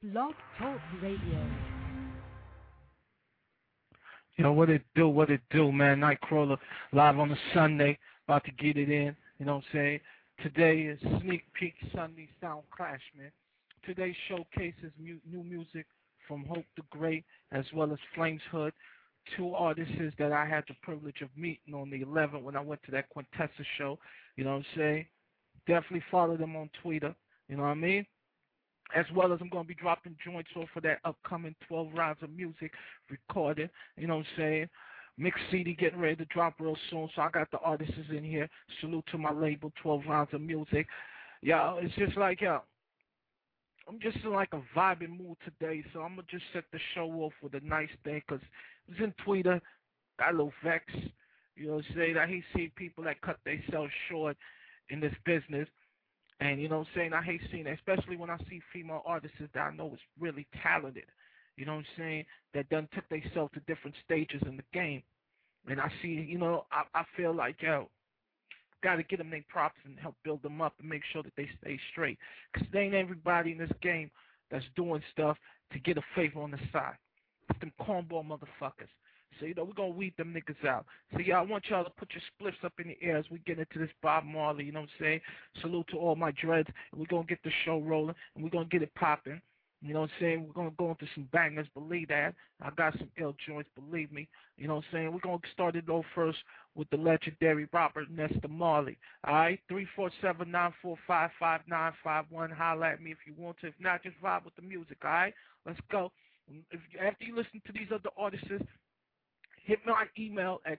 Blog Talk Radio. You know, what it do, man. Nightcrawler live on a Sunday, about to get it in, you know what I'm saying? Today is Sneak Peek Sunday Sound Clash, man. Today showcases new music from Hope the Great as well as Flames Hood, two artists that I had the privilege of meeting on the 11th when I went to that Quintessa show, you know what I'm saying? Definitely follow them on Twitter, you know what I mean? As well as I'm going to be dropping joints off for that upcoming 12 rounds of music recorded, you know what I'm saying? Mix CD getting ready to drop real soon, so I got the artists in here. Salute to my label, 12 rounds of music. Yo, it's just like, yo, I'm just in like a vibing mood today, so I'm going to just set the show off with a nice thing, because I was in Twitter, got a little vex, you know what I'm saying? I hate seeing people that cut themselves short in this business. And, you know what I'm saying, I hate seeing it, especially when I see female artists that I know is really talented, you know what I'm saying, that done took themselves to different stages in the game. And I see, you know, I feel like, yo, got to get them their props and help build them up and make sure that they stay straight. Because there ain't everybody in this game that's doing stuff to get a favor on the side. It's them cornball motherfuckers. So, you know, we're going to weed them niggas out. So, yeah, I want y'all to put your spliffs up in the air as we get into this Bob Marley, you know what I'm saying? Salute to all my dreads. And we're going to get the show rolling, and we're going to get it popping. You know what I'm saying? We're going to go into some bangers, believe that. I got some ill joints, believe me. You know what I'm saying? We're going to start it off first with the legendary Robert Nesta Marley. All right? 347-945-5951. Holla at me if you want to. If not, just vibe with the music, all right? Let's go. After you listen to these other artists, hit my email at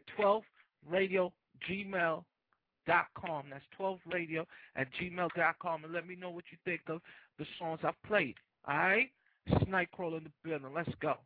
12radio@gmail.com. That's 12radio@gmail.com, and let me know what you think of the songs I've played. All right? This is Nightcrawler in the building. Let's go.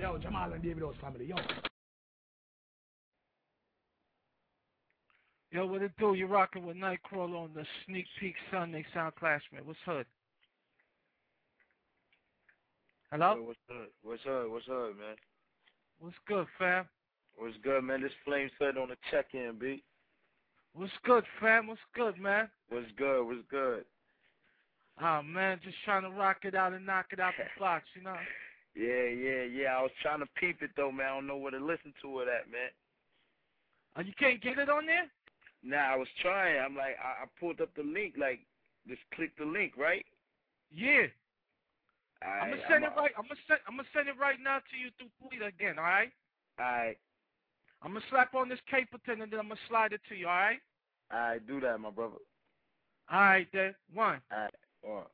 Yo, Jamal and David House family, yo. Yo, what it do? You rocking with Nightcrawler on the Sneak Peek Sunday Sound Classmate. What's hood? Hello? Yo, what's hood, man? What's good, fam? What's good, man? This Flame said on the check-in, B. What's good, fam? What's good, man? What's good? Oh, man, just trying to rock it out and knock it out the box, you know? Yeah. I was trying to peep it, though, man. I don't know where to listen to it at, man. You can't get it on there? Nah, I was trying. I'm like, I pulled up the link, like, just click the link, right? Yeah. I'm gonna send it right. I'm gonna send it right now to you through Twitter again. All right. All right. I'm gonna slap on this Caperton and then I'm gonna slide it to you. All right. All right, do that, my brother. All right, then. One. All right. One.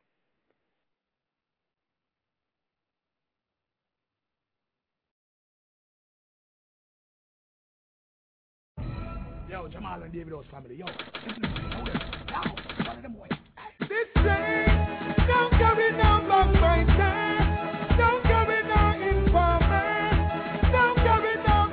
Yo, Jamal and David House family, yo. One of them boys. This train don't carry no backbiter, don't carry no informer, don't carry no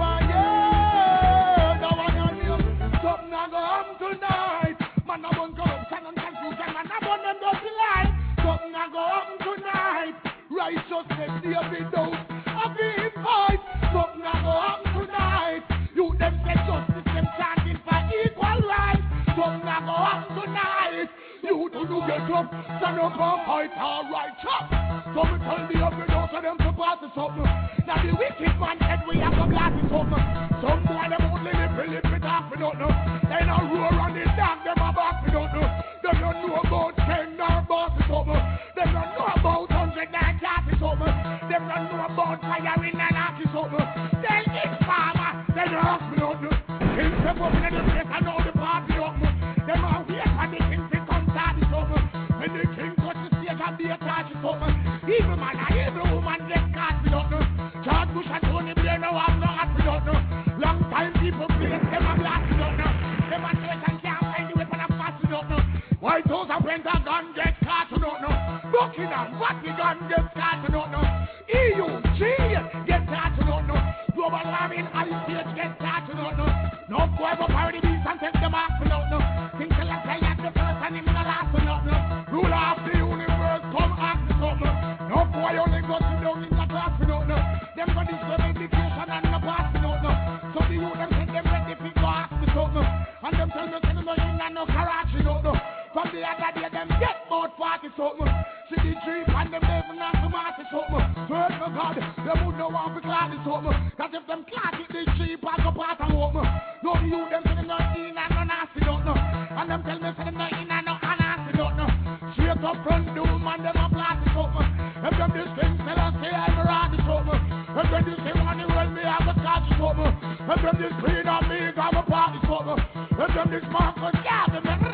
vampire. No one on you, something I go on tonight. Man, I won't corruption and confusion, man, I want them dirty life. Something I go on tonight. Righteousness, David House, I be fight. Something I go on tonight. You them say justice, them chanting for equal rights. Something I go on tonight. You do get up, stand up and fight, alright, chop. Some tell the other door so them to pass the something. Now the wicked man said we have to glass it something. Some boy them only lip it off, we don't know. They not roar on the dark, them a back, we don't know. Them don't know about 10 or boss or something. Them don't know about 100 and 30 something. Them don't know about firing and arty something. Tell each farmer, they don't ask me don't know. Kings step up in the place, I know the party up. Them are here for the kings to come start it up. When the king touch the stage and be a touch it up. Evil man and evil woman get caught, we don't know. George Bush and Tony Blair now have no heart, we don't know. Long time people play them a blast, we don't know. Them a chase and can't find the weapon of fast, we don't know. White House and Pentagon get caught, we don't know. Buckingham, Vatican get caught, we don't know. EU, G get caught, we don't know. Global warming, ICH get caught, we don't know. No boy go carry the beast and take them off, we don't know. Think till I tell you the first and him the last, we don't know. Ruler of the universe, come ask me something. No boy only go to down in the class, we don't know. Them go this way education and the pass, we don't know. So the youth them say them ready to go ask me something. And them tell me say no in and no garage, we don't know. From the other day them get about 40 something. See the tree and them never not to mark it something. Swear to God, them would no want to clad it something. Cause if them clad it, the tree pack up part and open. No you them say them not in and no nasty, don't know. And them tell me say them not in and no nasty, don't know. Straight up front doom and them a blast it something. If them this thing tell us say I'm a rat it something. If them this thing on the world me have a catch it something. If them this green on me have a party something. If them this Marcus Garvey me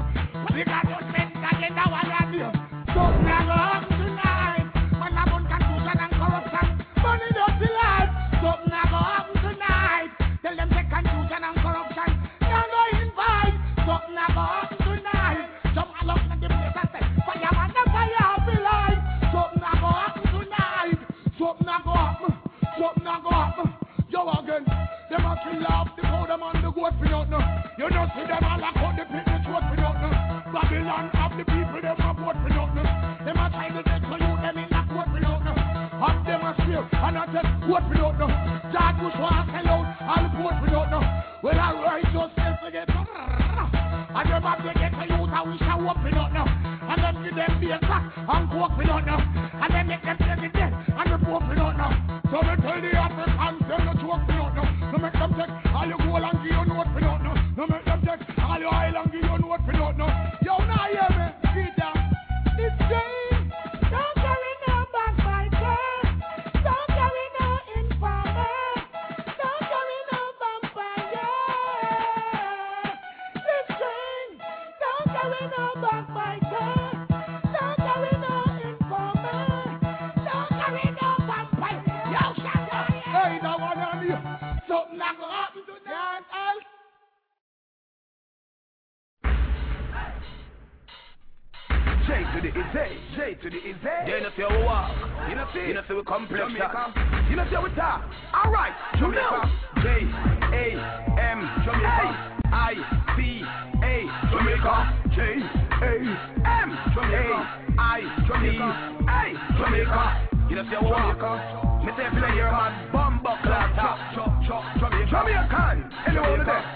we got those men that get our radio. Something I go up tonight. Man, I'm on confusion and corruption. Money dirty life. Something I go up tonight. Tell them the confusion and corruption. Now go invite. Something I go up tonight. Some along in the place and say, fireman, the fire up the light. Something I go up tonight. Something I go up. Something I go up. Yo again. Them a kill off the cow, them and the goat, we don't know. You don't see them all like out the pit, the throat, we don't know. Babylon have the people, them a vote, we don't know. Them a try to take for you, them in the court, we don't know. Have them a steal, and a just vote, we don't know. George Bush want to sell out, all vote, we don't know. Well, I righteousness to get and them have to get for you, and we shall walk, we don't know. And them give them be a crack, and coke, we don't know. And then make them take the death, and the pope, we don't know. So we tell the Africans, them no joke, we don't know. No make them take all your gold and give you note, we don't know. No make them take all your oil and give you note, we don't know. Yo, now hear me, Peter. This game, don't carry no backbiter. Don't carry no informer. Don't carry no vampire. This game, don't carry no backbiter. Don't carry no informer. Don't carry no vampire. Yo, shut up. Hey, no one on you. Something like go happen to that else. JB to the Izzy, J to the Izzy. You know see how we walk. You know see we complex. You know see how we talk. Alright, Jamaica. J-A-M I-C-A Jamaica. J-A-M I-C-A Jamaica. You know see how we walk. Me say if you hear man bomba class Jamaican. Anyone there?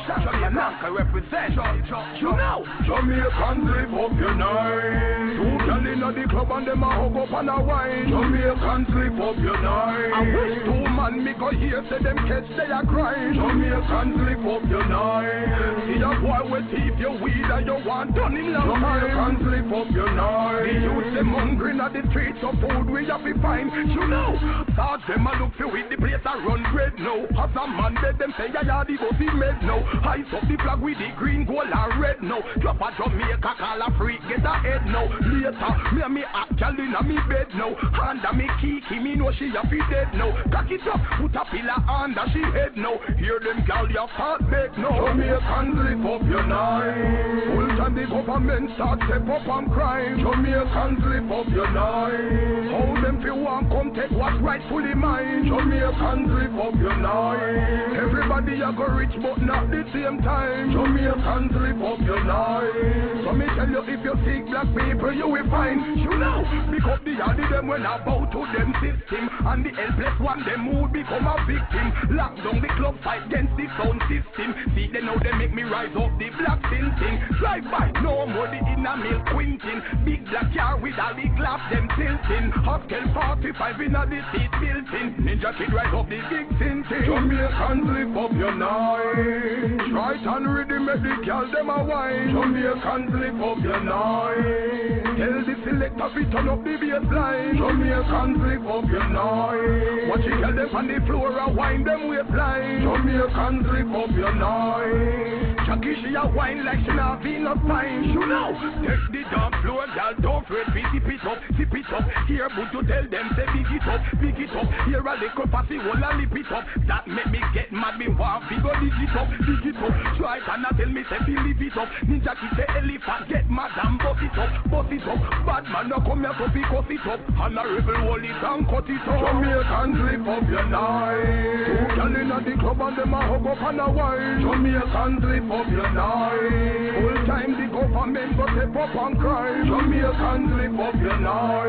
Jamaica represent. You know Jamaicans live up your night. Two girl inna the club and them a hug up and a wine. Jamaicans live up your night. I wish two man me go here say them catch they a crying. Jamaicans live up your night. See a boy with thief your weed and you want done in long time. Jamaicans live up your night. The youth them hungry inna the streets of food we have to find. You know Sarge them a look for with the place a run red now. As a man dead them say ya the bossy made now. Ice up the flag with the green, gold and red now. Drop a Jamaica, call a freak, get a head now. Later, me actually in a me bed now. Under me kiki, me know she a fi dead now. Cock it up, put a pillar under she head now. Hear them gal ya fat beg now. Jamaicans live up your night. Full time the government start step up and crime. Jamaicans live up your night. How them fi want come take what's rightfully mine. Jamaicans live up your night. Everybody a go rich but not the same time. Jamaicans live up your life. So me tell you, if you seek black people, you will find. You know, pick up the yard them when I bow to them system. And the helpless one, them who become a victim. Lock down the club, fight against the sound system. See, they know they make me rise up the black thing. Drive by, no more the inner mill quinting. Big black car with all the glass, them tilting. Hostel 45 in the seat built in. Ninja Kid rise up the big thing. Jamaicans live up your night. Right and ready, make the girl them a wine. Jamaicans live up your night. Tell the selector fi turn up the bassline. Jamaicans live up your night. Watch it, girl them on the floor a wine them waistline. Jamaicans live up your night. Jackie she a wine like she not been no fine. You know, take the dance floor, girl don't fret, sip it up, sip it up. Here, but you tell them say big it up, big it up. Here a little passy, wall a lip it up. That make me get mad, me want big dig it up, dig it up. Try cannot tell me say live it up. Ninja Kid say elephant get mad and bust it up, bust it up. Bad man no come here to be cut it up. Honorable hold it and cut it up. Jamaicans live up your night. Two girl inna the club and them a hug up and a wine. Jamaicans live up your night. Full time the government go step up and cry. Jamaicans live up your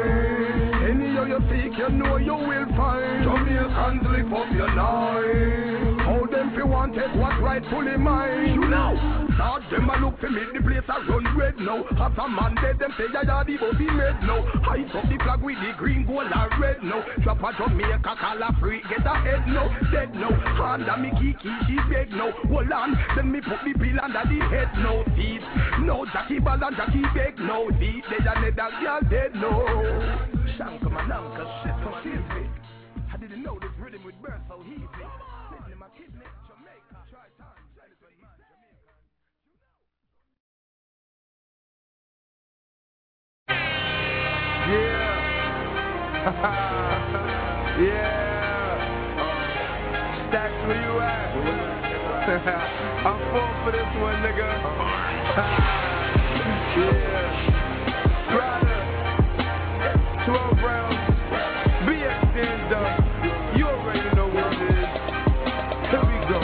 night. Any of you seek you know you will find. Jamaicans live up your night. How them fi want take what rightfully mine. You know, start them a look for me the place a run red now. As a man dead them say ya the body made now. Height up the flag with the green, gold and red now. Drop a Jamaica, call a freak, get a head now. Dead now, under me kiki, she beg now. Hold on, then me put the pill under the head now. Teeth, no Jackie Ball and Jackie beg now. Deep, they a let that girl dead now. Shank my uncle, shit so easy. I didn't know this rhythm would burn so easy. Listen, my kidney, Jamaica, try time, Yeah. Yeah. Stacks, where you at? I'm full for this one, nigga. Yeah. Rider. 12 rounds. BX stand up. You already know what it is. Here we go.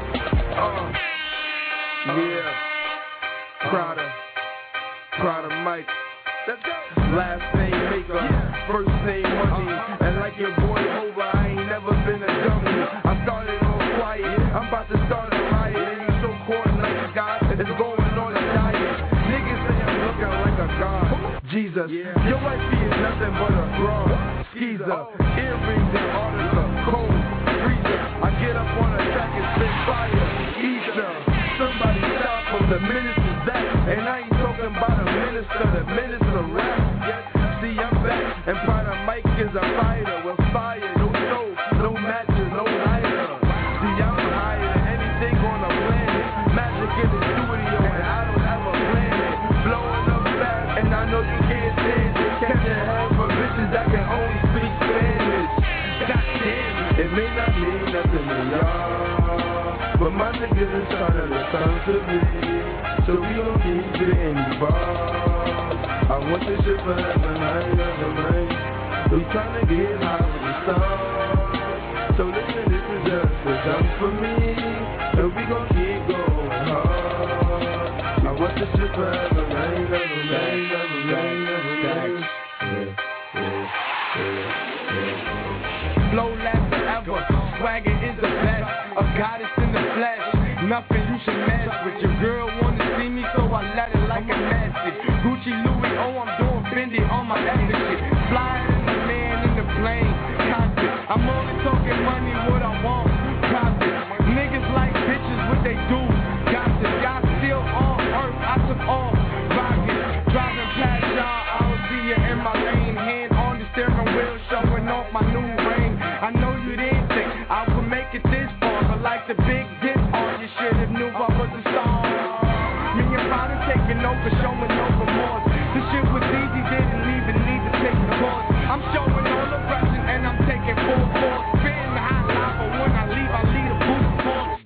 Yeah. Crowder Mike. Last name maker, first name money. And like your boy over, I ain't never been a dummy. I started off quiet, I'm about to start a riot. And you so caught like a guy, it's going on a diet. Niggas say I'm looking like a god. Jesus, your wifey is nothing but a fraud. Skeezer, earrings and article, cold, freezer. I get up on a track and spit fire. Easter, somebody stop from the minister's back. And I ain't talking about a minister, the minister rap. See, I'm back, and Prada Mike is a fighter with fire, no stove, no matches, no lighter. See, I'm higher than anything on the planet. Magic in the studio, and I don't have a planet. Blowing up fast, and I know you can't stand it. Catching hell for bitches that can only speak Spanish. God damn it, it may not mean nothing to y'all, but my niggas is trying to listen to me. So we gon' keep getting involved. I I want this shit forever, night after night. We tryna get high with the stars. So listen, this is just a jump for me, and we gon' keep going hard. I want this shit forever, night after night after night after night. Flow lasts forever, swagger is the best. A goddess in the flesh, nothing you should mess with. Your girl wanna see me, so I let it like a message. Gucci, Louis, oh I'm doing Fendi on my epic shit. Flying in the man in the plane, cockpit. I'm only talking money, what I want, profit. Niggas like bitches, what they do, gossip. Y'all still on earth, I took off, rocket. Driving past y'all, I will see you in my lane. Hand on the steering wheel, showing off my new ring. I know you didn't think I would make it this far, but like the big dip on, you should've knew I was a star. Me and Father taking over, showing no remorse. This shit was easy, didn't even need to take the course. I'm showing all aggression and I'm taking full force. Spitting the hot lava, when I leave a boost force.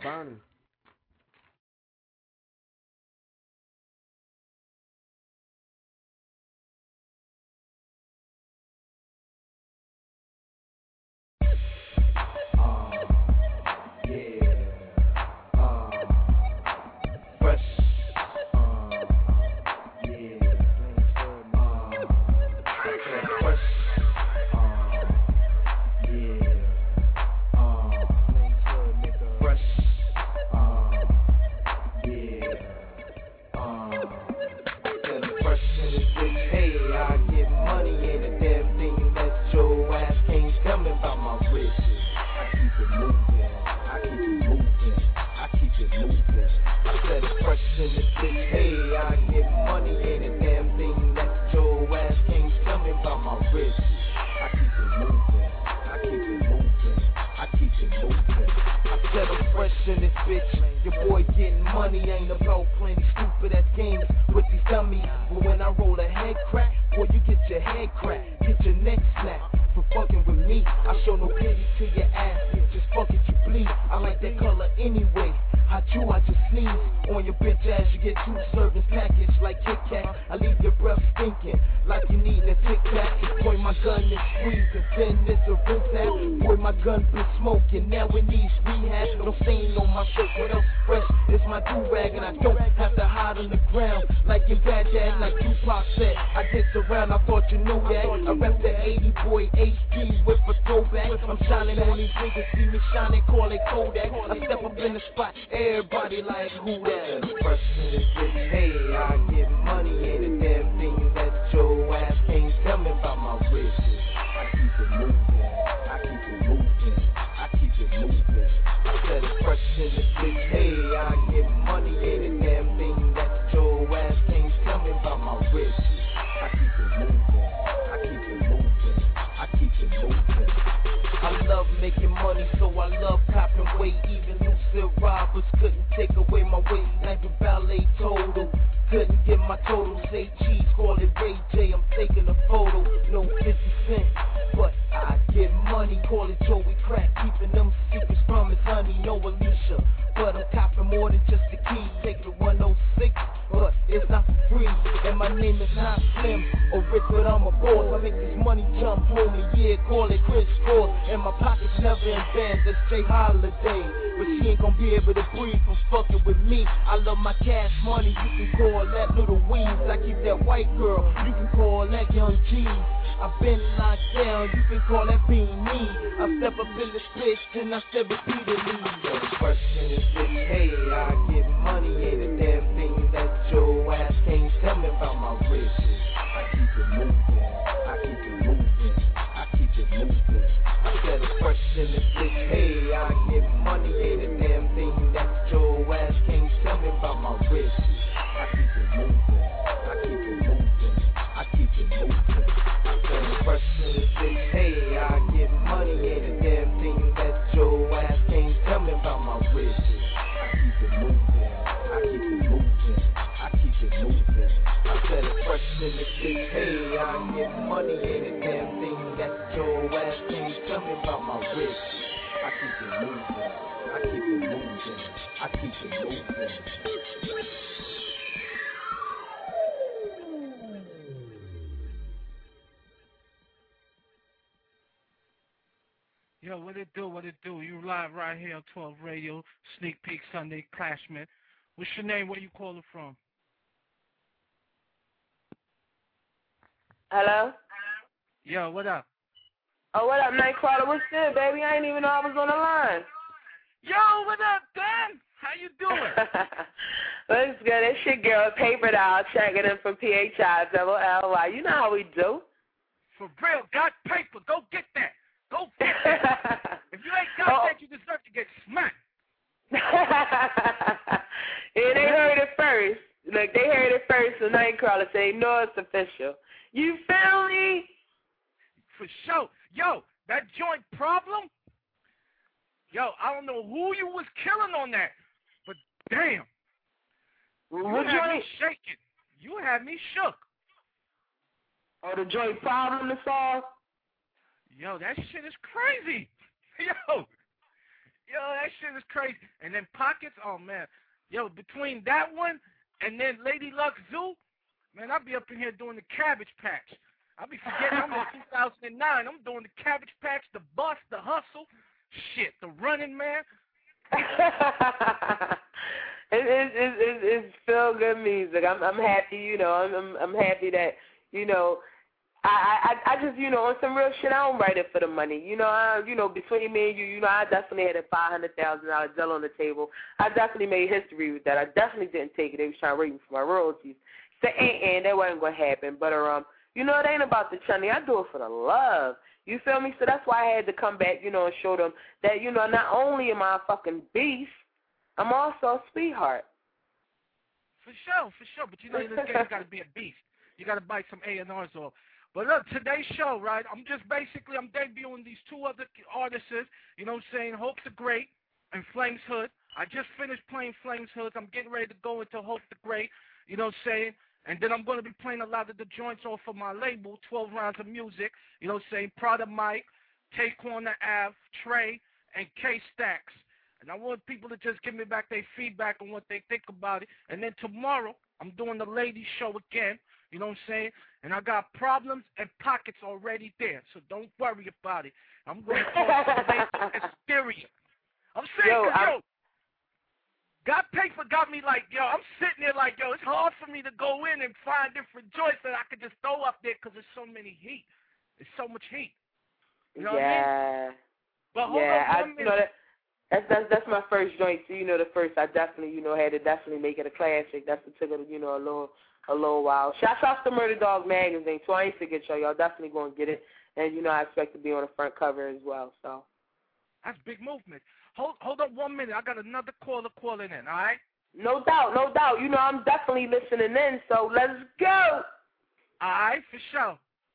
what it do, what it do? You live right here on 12 Radio, Sneak Peek Sunday, Clashman. What's your name? Where you calling from? Hello? Yo, what up? Oh, what up, Nightcrawler? What's good, baby? I didn't even know I was on the line. Yo, what up, Dan? How you doing? Looks good. It's your girl, Paper Doll, checking in from PHI-double-L-Y. You know how we do. For real, got paper. Go get that. Go get that. If you ain't got that, you deserve to get smacked. Yeah, they heard it first. Look, they heard it first, so Nightcrawler say, no, it's official. You feel me? For sure. Yo, that joint Problem? Yo, I don't know who you was killing on that, but damn. What you had joint? me shaking. You had me shook. Oh, the joint Problem to solve? Yo, that shit is crazy. Yo, that shit is crazy. And then Pockets, oh, man. Yo, between that one and then Lady Luck Zoo, man, I'll be up in here doing the Cabbage Patch. I'll be forgetting I'm in 2009. I'm doing the Cabbage Patch, the Bus, the Hustle, shit, the Running Man. It's feel good music. I'm happy, you know. I'm happy that, you know, I just, you know, on some real shit, I don't write it for the money. You know, between me and you know, I definitely had a $500,000 deal on the table. I definitely made history with that. I definitely didn't take it. They was trying to rape me for my royalties. So, and that wasn't going to happen. But, you know, it ain't about the money. I do it for the love. You feel me? So that's why I had to come back, you know, and show them that, you know, not only am I a fucking beast, I'm also a sweetheart. For sure. But you know, in this game, you got to be a beast. You got to bite some A&Rs off. But look, today's show, right, I'm debuting these two other artists, you know what I'm saying, Hope the Great and Flames Hood. I just finished playing Flames Hood. I'm getting ready to go into Hope the Great, you know what I'm saying, and then I'm going to be playing a lot of the joints off of my label, 12 Rounds of Music, you know what I'm saying, Prada Mike, Taquana Ave, Trey, and K-Stacks. And I want people to just give me back their feedback on what they think about it. And then tomorrow, I'm doing the ladies show again. You know what I'm saying? And I got Problems and Pockets already there. So don't worry about it. I'm going to call it Hysteria. I'm saying, Got Paper got me like, yo, I'm sitting there like, yo, it's hard for me to go in and find different joints that I could just throw up there because there's so many heat. There's so much heat. You know what I mean? But hold on 1 minute. That's my first joint. So, you know, the first I definitely, you know, had to definitely make it a classic. That's what took it, you know, a little while. Shouts out to Murder Dog Magazine, so I ain't forget y'all. Y'all definitely going to get it. And, you know, I expect to be on the front cover as well. So that's big movement. Hold up 1 minute. I got another caller calling in, all right? No doubt. You know, I'm definitely listening in, so let's go. All right, for sure.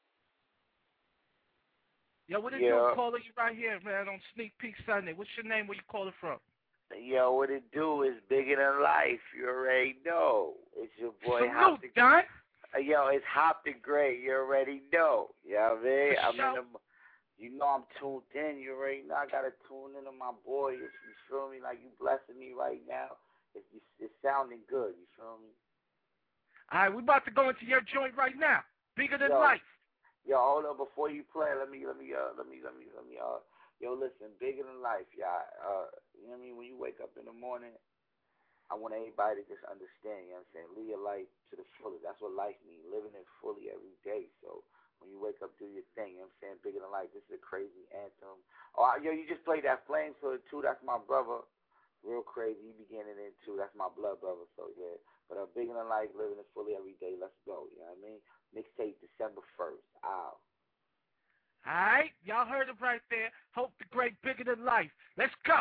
Yo, what it do? Caller, you right here, man, on Sneak Peek Sunday. What's your name? Where you calling from? Yo, what it do is bigger than life. You already know. It's your boy Hop the Great. Yo, it's Hop the Great. You already know. You know what I mean? You know I'm tuned in. You already know I got to tune in to my boy. You feel me? Like you blessing me right now. It's sounding good. You feel me? All right, we about to go into your joint right now. Bigger than life. Yo, hold up before you play. Let me. Yo, listen, bigger than life, y'all. You know what I mean? When you wake up in the morning, I want everybody to just understand. You know what I'm saying? Live your life to the fullest. That's what life means. Living it fully every day. So when you wake up, do your thing. You know what I'm saying? Bigger than life. This is a crazy anthem. Oh, yo, you just played that Flames Hood too. That's my brother. Real crazy. He began it in too. That's my blood brother. So yeah. But bigger than life, living it fully every day. Let's go. You know what I mean? Mixtape December 1st. Ow. All right, y'all heard it right there. Hope the Great, bigger than life. Let's go.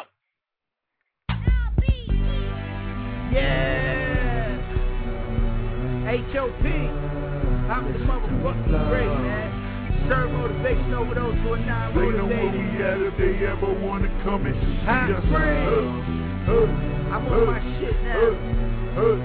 Yeah. H.O.P. I'm the motherfucking great, man. Serve motivation overdose to a non-motivated. They know where we at if they ever want to come and see us. I'm on my shit now.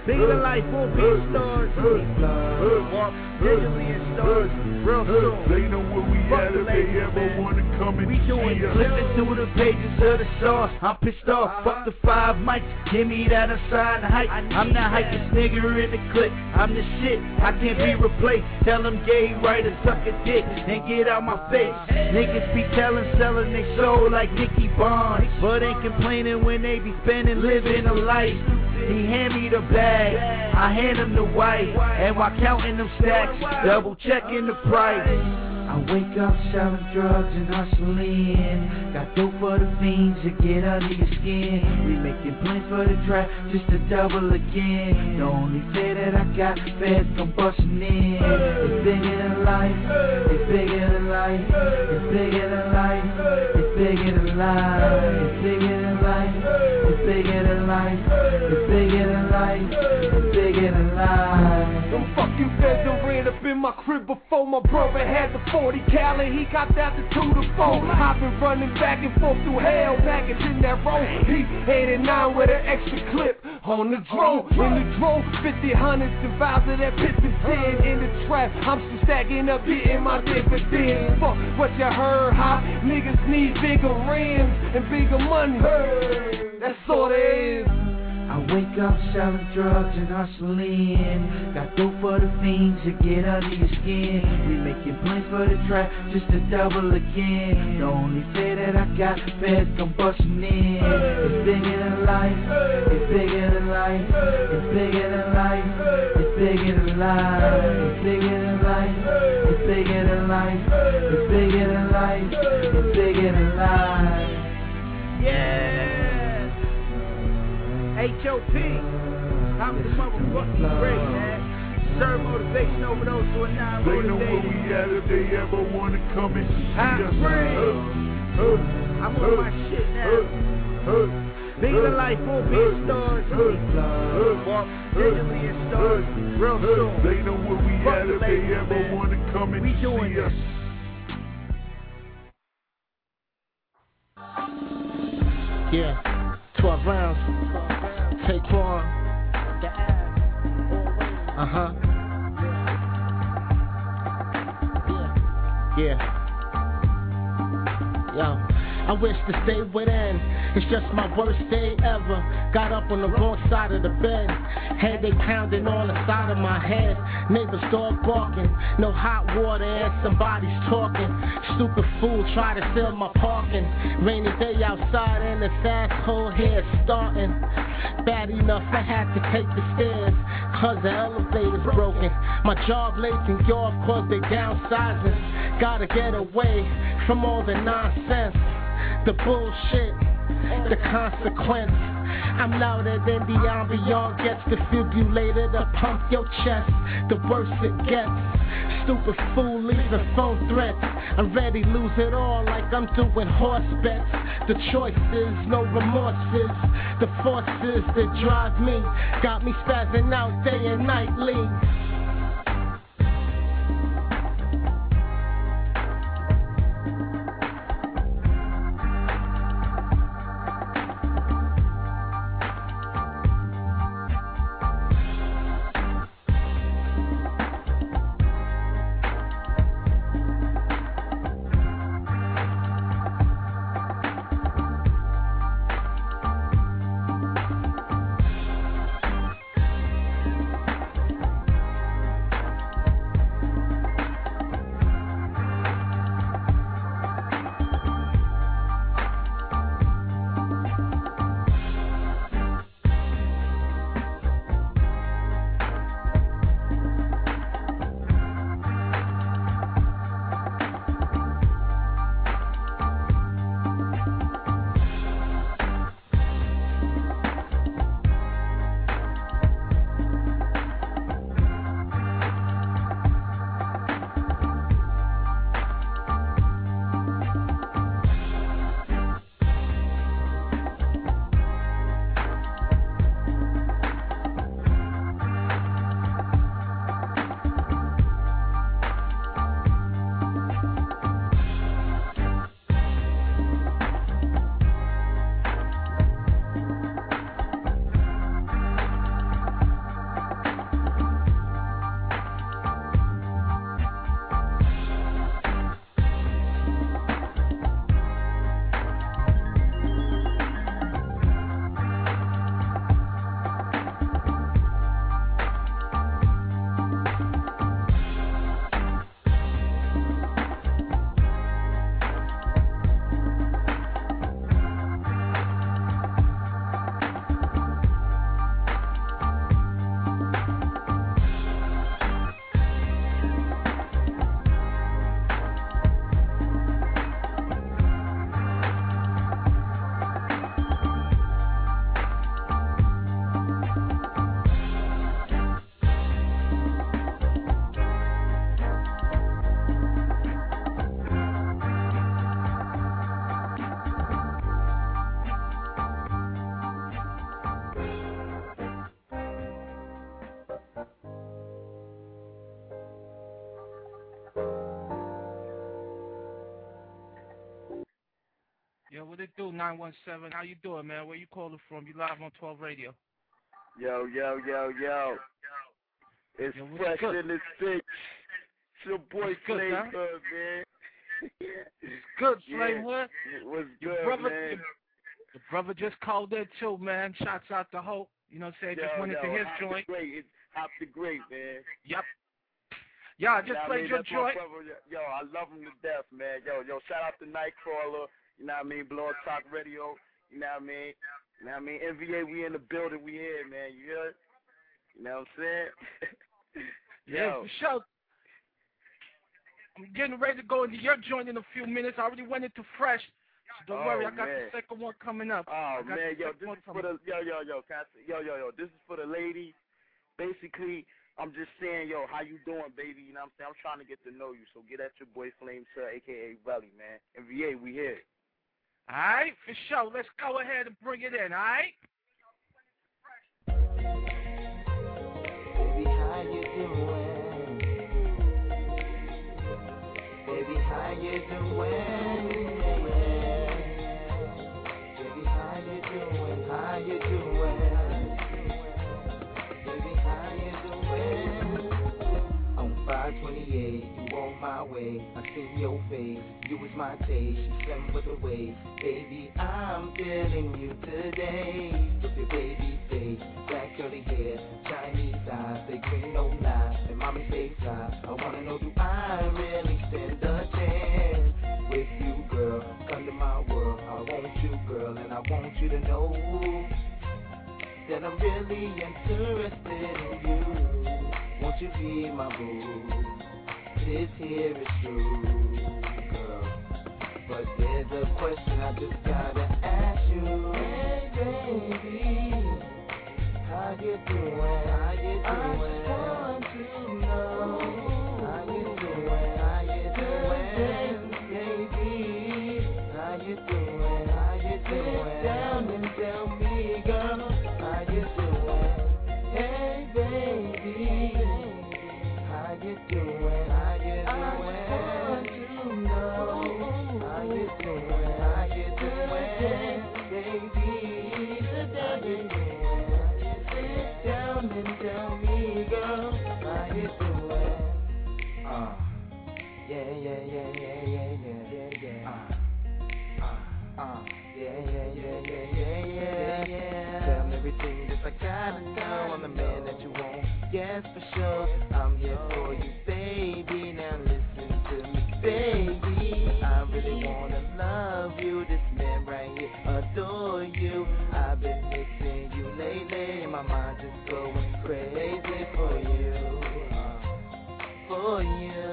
Bigger than life, won't be in stores. Digitally in stores, real soon. They know where we at if they ever wanna come and we doing see us. Flipping through the pages of the sauce. I'm pissed off, fuck the 5 mics. Give me that aside the hype. I'm the hypest nigga in the clique. I'm the shit, I can't be replaced. Tell them gay writer, suck a dick, and get out my face. Niggas be selling their soul like Nicky Barnes, but ain't complaining when they be spending, living a life. He hand me the bag, I hand him the white, and while counting them stacks, double checking the price. I wake up selling drugs and hustling. Got dope for the fiends to get under your skin. We making plans for the trap just to double again. The only fear that I got, feds come bustin' in. It's bigger than life, it's bigger than life, it's bigger than life, it's bigger than life, it's bigger than life, it's bigger than life, it's bigger than life, it's bigger than life. Them fucking feds done ran up in my crib before my brother had the 40 cal and he got that to 2 to 4. I've been running back and forth through hell, package in that road. He 89 with an extra clip on the drone. In the drone, 50 hundreds and vials of that pippin' tin in the trap. I'm still stacking up, getting my dividends. Fuck what you heard, hot niggas need bigger rims and bigger money. That's all there is. I wake up selling drugs and hustling. Got dope for the fiends to get under your skin. We making plans for the trap just to double again. The only fear that I got, feds come bustin' in. It's bigger than life, it's bigger than life, it's bigger than life, it's bigger than life, it's bigger than life, it's bigger than life, it's bigger than life, it's bigger than life. Yeah. H.O.P. I'm the motherfucking great, man. Serve motivation overdose to a non-motivated. They know where we at if they ever wanna come and see us. I'm on my shit now. Bigger than life, won't be in stores. Digitally in stores, real soon. They know where we at if they ever wanna come and see us. Yeah, 12 rounds. Take one. Yeah. Yo, I wish to stay within. It's just my worst day ever. Got up on the wrong side of the bed. Headache pounding on the side of my head. Neighbors dog barking. No hot water and somebody's talking. Stupid fool try to steal my parking. Rainy day outside and this asshole here starting. Bad enough I had to take the stairs, cause the elevator's broken. My job late in York cause they downsizing. Gotta get away from all the nonsense, the bullshit, the consequence. I'm louder than the ambiance gets. Defibrillator to pump your chest. The worse it gets. Stupid fool leaving phone threats. I'm ready to lose it all like I'm doing horse bets. The choices, no remorses. The forces that drive me got me spazzing out day and nightly. What it do, 917? How you doing, man? Where you calling from? You live on 12 Radio. Yo. It's fresh in the six. It's your boy Flame Hood, man. It's good, Flame Hood. It was Your good, brother, man. The brother just called in too, man. Shouts out to Hope. You know what I'm saying? Just went into his joint. It's Hop the Great, man. Yep. Yeah, I just played your joint. Yo, I love him to death, man. Yo, shout out to Nightcrawler. You know what I mean? Blog Talk Radio. You know what I mean? You know what I mean? NVA, we in the building. We here, man. You heard? You know what I'm saying? Yeah, for sure. I'm getting ready to go into your joint in a few minutes. I already went into Fresh. So don't worry, I got the second one coming up. Oh, man. Yo, this is for the... This is for the lady. Basically, I'm just saying, yo, how you doing, baby? You know what I'm saying? I'm trying to get to know you. So get at your boy Flame Sir, a.k.a. Belly, man. NVA, we here. All right, for sure. Let's go ahead and bring it in, all right? Baby, how you doing? Baby, how you doing? Baby, how you doing? How you doing? Baby, how you doing? On 528, you on my way. I seen your face, you was my taste. You sent with the waves. Baby, I'm feeling you today. With your baby face, black curly hair, Chinese eyes, they green no lie, and mommy say fly. I wanna know, do I really stand a chance with you, girl? Come to my world, I want you, girl, and I want you to know that I'm really interested in you. Won't you be my boo? This here is true, girl. But there's a question I just gotta ask you. Hey, baby, how you doing? How you doing? I just want to know how you doing? How you doing, baby? How you doing? How you doing? Sit down and tell me, girl, how you doing? Hey, baby, how you doing? How you doing? I want to know how you doing? How you doing, baby? How you doing? Sit down and tell me, girl, how you doing? Yeah. Tell me everything that I gotta know. I'm the man that you want. Yes, for sure. I'm here for you, baby. Now listen to me, baby. I really wanna love you. This man right here adore you. I've been missing you lately, and my mind just going crazy for you. For you.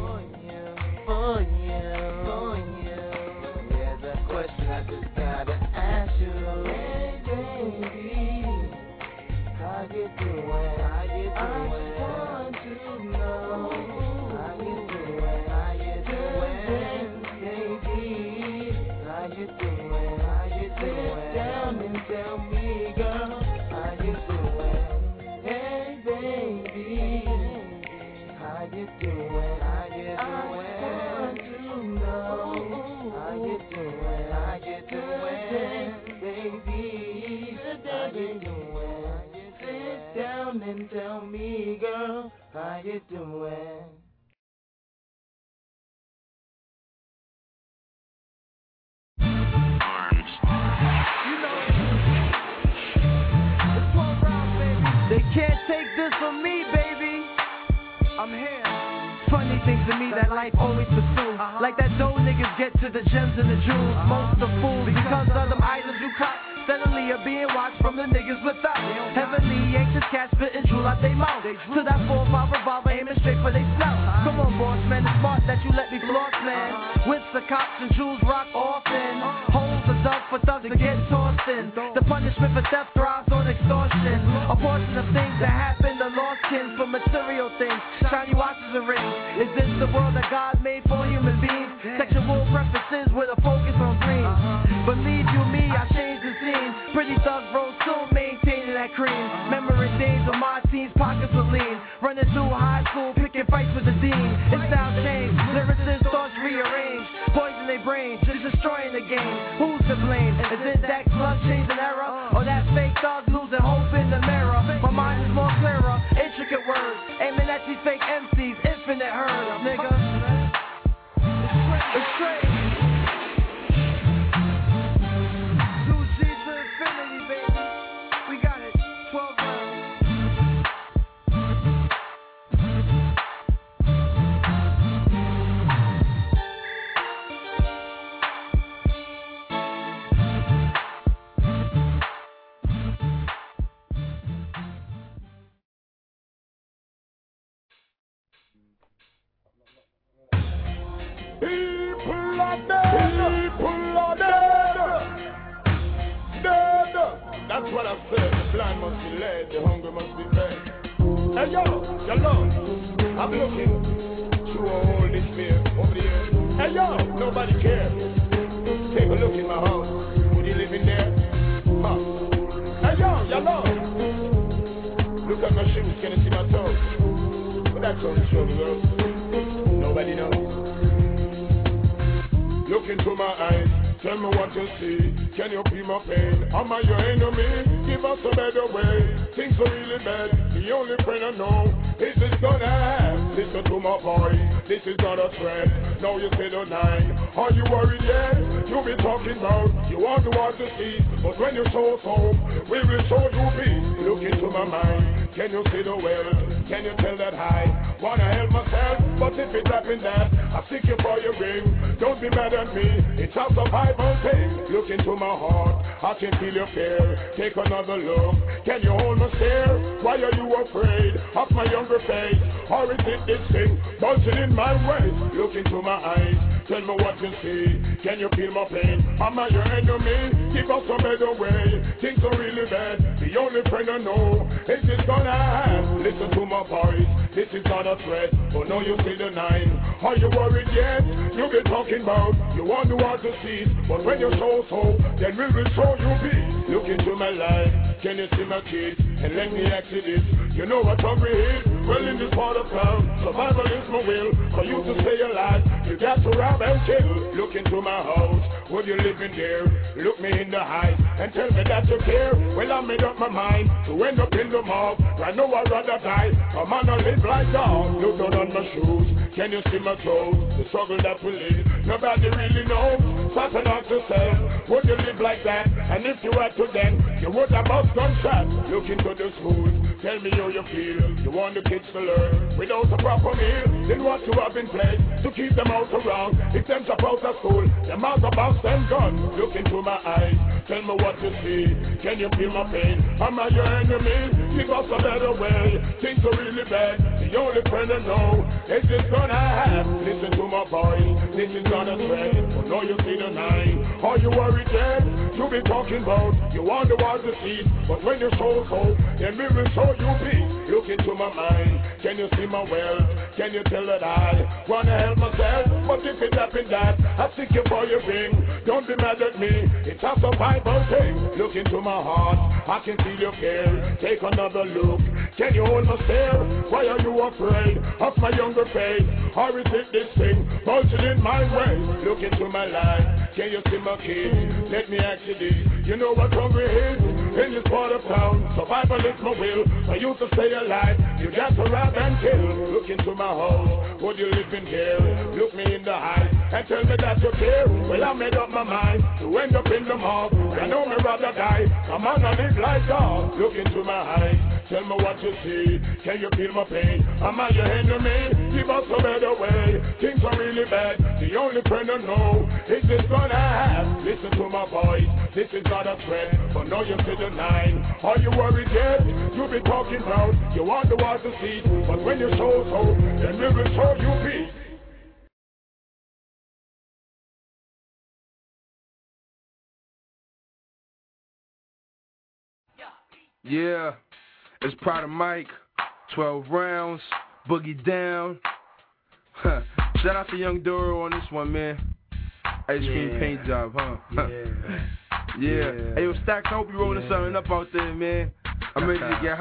There's a question I just gotta ask you. Hey, baby, how you doing? How you doing? I just want to know how you doing? How you doing, baby? How you doing? How you doing? Sit down and tell me, girl, how you doing? Hey, baby, how you doing? How you doing? I want to know how you doing? How you doing, baby? How you doing? Sit down and tell me, girl, how you doing? They can't take this from me, baby. I'm here. Funny things to me that life always pursues. Like that dough niggas get to the gems and the jewels. Most the fools because of them items you cop. Steadily are being watched from the niggas without. Heavenly anxious cats spitting jewel out they mouth. To that 4-5 revolver aiming straight for they snout. Come on, boss man, it's smart that you let me floss, man. Whips the cops and jewels rock often. Holes are dug for thugs to get tossed in. The punishment for theft thrives on extortion. A portion of things that happen to lost kin for material things. Shiny watches and rings. Is this the world that God made for human beings? Sexual preferences with a focus on dreams. Believe you me, I changed the scene. Pretty thugs roll soon, maintaining that cream. Memory days of my teens, pockets were lean. Running through high school, picking fights with the dean. It's now changed, lyricists, thoughts rearranged. Poison their brains, just destroying the game. Who's to That's what I said. The blind must be led, the hungry must be fed. Hey yo, I'm looking through all this fear over the years. Hey yo, nobody cares. Take a look in my house. Would you live in there? Huh. Hey yo, look at my shoes, can you see my toes? But that's all the show the world. Nobody knows. Look into my eyes. Tell me what you see, can you feel my pain? Am I your enemy? Give us a better way. Things are really bad, the only friend I know is this gonna have. Listen to my voice, this is not a threat. Now you say the 9, are you worried yet? You be talking about, you want the world to see, but when you show us home, we will show you peace. Look into my mind, can you see the well? Can you tell that I wanna help myself? But if it's happened that, I seek you for your ring. Don't be mad at me, it's out of high mountain. Look into my heart, I can feel your fear. Take another look, can you hold my stare? Why are you afraid of my younger face? Or is it this thing bulging in my waist? Look into my eyes, tell me what you see. Can you feel my pain? Am I your enemy? Give us a better way. Things are really bad, the only friend I know is this gonna happen. Listen to my voice, this is not a threat. Oh no, you see the 9, are you worried yet? You be talking about, you want the world to see, but when you show hope, then we will show you peace. Look into my life, can you see my kids? And let me ask you this, you know what hungry is? Well, in this part of town, survival is my will. For you to stay alive, you got to rob and kill. Look into my house, would you live in there? Look me in the eyes and tell me that you care. Well, I made up my mind to end up in the mob. I know I'd rather die, a man I live like dog. Look down on my shoes, can you see my toes? The struggle that we live, nobody really knows. Stop and ask yourself, would you live like that? And if you had to then, you would have bust gunshots. Look into the schools, tell me how you feel. You want the kids to learn without a proper meal. Then what you have in place to keep them out around. If them drop out of school, them out about them guns. Look into my eyes, tell me what you see. Can you feel my pain? Am I your enemy? Give us a better way. Things are really bad, the only friend I know is this gonna happen. Listen to my voice, this is not a threat. Oh no, you see the 9, are you worried yet? You be talking about, you want the world to see, but when you show hope, then we will show you peace. Look into my mind, can you see my wealth? Can you tell that I wanna help myself? But if it happened that, I seek you for your ring. Don't be mad at me, it's a survival thing. Look into my heart, I can feel your care. Take another look, can you hold my stare? Why are you afraid of my younger face? Or is it this thing bulging in my way? Look into my life, can you see my kids? Let me ask you this, you know what hungry is? In this part of town, survival is my will. For you to stay alive, you got to rob and kill. Look into my house, would you live in here? Look me in the eye and tell me that you care. Well, I made up my mind to end up in the mob. I know me rather die, a man I live like dog. Look into my eyes, tell me what you see. Can you feel my pain? Am I your enemy? Give us a better way. Things are really bad, the only friend I know is this gonna happen. Listen to my voice, this is not a threat. But now you see the 9, are you worried yet? You be talking about, you want the world to see, but when you show hope, then we will show you peace. Yeah, it's Prada Mike, 12 rounds, boogie down. Shout out to Young Doro on this one, man. Ice cream paint job, huh? Yeah. Hey, yo, Stacks, I hope you rolling something up out there, man. I'm ready to get high.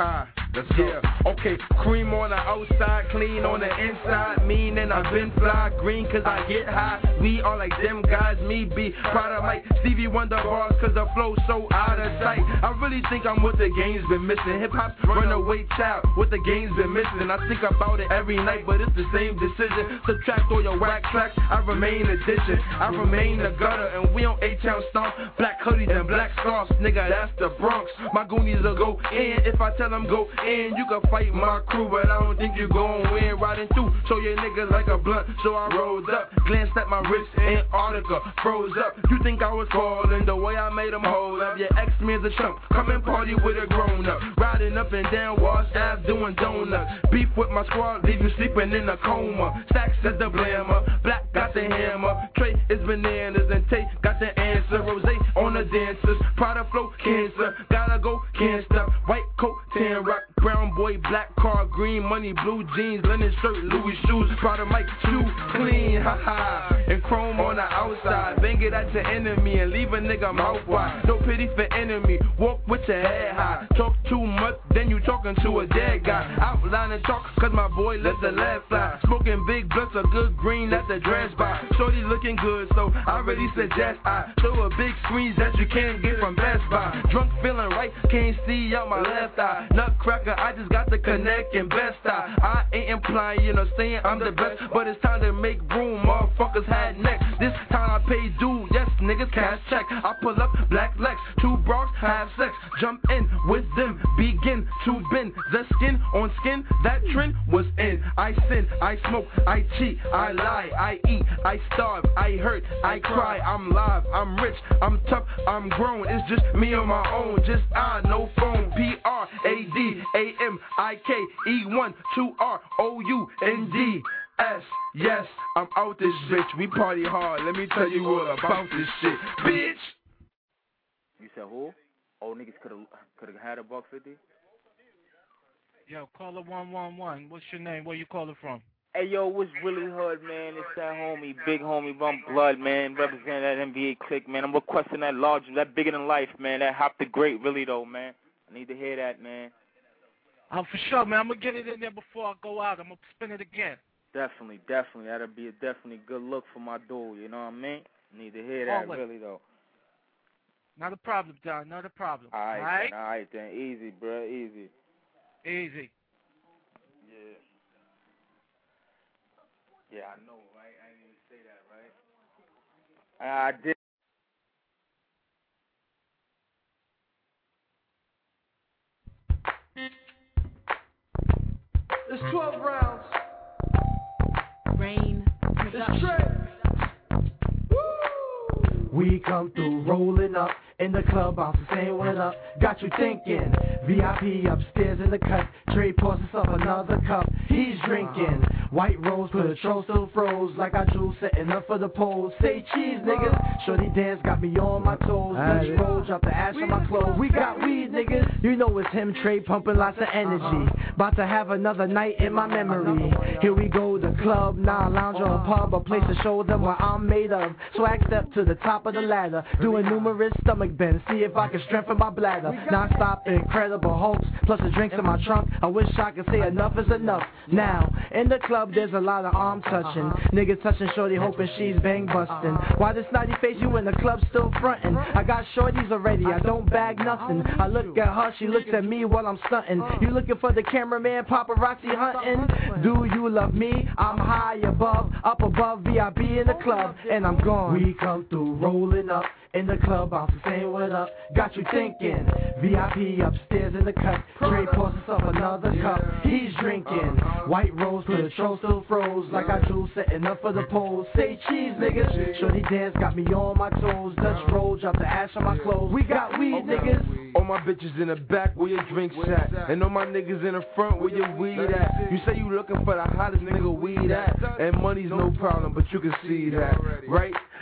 Let's go. Yeah, okay, cream on the outside, clean on the inside. Meaning I've been fly, green cause I get high. We are like them guys, me be proud of Mike Stevie Wonder bars cause the flow so out of sight. I really think I'm what the game's been missing. Hip hop's runaway child, what the game's been missing. I think about it every night, but it's the same decision. Subtract all your whack tracks, I remain addition. I remain the gutter, and we on A-Town stomp. Black hoodies and black scarves, nigga, that's the Bronx. My goonies will go in, if I tell them go in. You can fight my crew, but I don't think you gon' win. Riding through, show your niggas like a blunt. So I rolled up, glanced at my wrist, Antarctica, froze up. You think I was falling, the way I made them hold up. Your ex-man's a chump, come and party with a grown-up. Riding up and down Wash Ave doing donuts. Beef with my squad, leave you sleeping in a coma. Stacks is the blammer, Black got the hammer. Trey is bananas and Tate got the answer. Rose on the dancers, Prada flow, cancer. Gotta go, can't stop. White coat, tan rock, brown boy, black car, green money, blue jeans, linen shirt, Louis shoes. Prada Mike, shoe clean, haha. And chrome on the outside. Bang it at your enemy and leave a nigga mouth wide. No pity for enemy, walk with your head high. Talk too much, then you talking to a dead guy. Outline and talk, cause my boy let the lead fly. Smoking big blunts, a good green at the dress bar. Shorty looking good, so I really suggest I show a big screens that you can't get from Best Buy. Drunk feeling right, can't see out my left eye. Nutcracker, I just got the connect and best eye. I ain't implying, you know, saying I'm the best, but it's time to make room. Motherfuckers had next. This time I pay due, yes, niggas cash check. I pull up black Lex, 2 bras, have sex. Jump in with them, begin to bend the skin on skin. That trend was in. I sin, I smoke, I cheat, I lie, I eat, I starve, I hurt, I cry. I'm live, I'm rich, I'm tough, I'm grown. It's just me on my own, just I, no phone. PRADAMIK-E1-2ROUND-S. Yes, I'm out this bitch. We party hard. Let me tell you all about this shit, bitch. You said who? Old niggas could have had a $150. Yo, caller 111. What's your name? Where you calling from? Hey, yo, what's really hood, man? It's that homie, big homie, Bum Blood, man. Representing that NBA clique, man. I'm requesting that large, that bigger than life, man. That Hop the Great, really, though, man. I need to hear that, man. Oh, for sure, man. I'm going to get it in there before I go out. I'm going to spin it again. Definitely. That'll be a definitely good look for my dude, you know what I mean? Need to hear that, really, though. Not a problem, Don. Not a problem. All right, then. Easy, bro. Easy. Easy. Yeah, I know, right? I didn't even say that, right? I did. It's 12 rounds. Rain. It's Trey. We come through rolling up in the club, bouncing, saying what up. Got you thinking. VIP upstairs in the cut. Trey pours himself another cup. He's drinking. White rose, Patron still froze. Like I drew, setting up for the pose. Say cheese, niggas. Shorty dance got me on my toes. Dutch roll, drop the ash on my clothes. We got weed, niggas. You know it's him, Trey, pumping lots of energy. About to have another night in my memory. Here we go, the club, now lounge or a pub, a place to show them what I'm made of. Swag step to the top of the ladder, doing numerous stomach bends, see if I can strengthen my bladder. Non-stop, incredible hopes, plus the drinks in my trunk. I wish I could say enough is enough. Now, in the club, there's a lot of arm touching. Niggas touching shorty, hoping she's bang busting. Why this snotty face, you in the club still frontin'? I got shorties already, I don't bag nothing. I look at her, she looks at me while I'm stuntin'. You looking for the cameraman, paparazzi hunting? Do you love me? I'm high above, up above, VIP in the club, and I'm gone. We come through rolling up in the club, bouncing, saying what up. Got you thinking. VIP upstairs in the cut. Trey pours himself another cup. He's drinking. White rose, Patron still froze. Like I drew, setting up for the pose. Say cheese, niggas. Shorty dance got me on my toes. Dutch roll, drop the ash on my clothes. We got weed, niggas. All my bitches in the back where your drinks at. And all my niggas in the front where your weed at. You say you looking for the hottest nigga weed at. And money's no problem, but you can see that, right?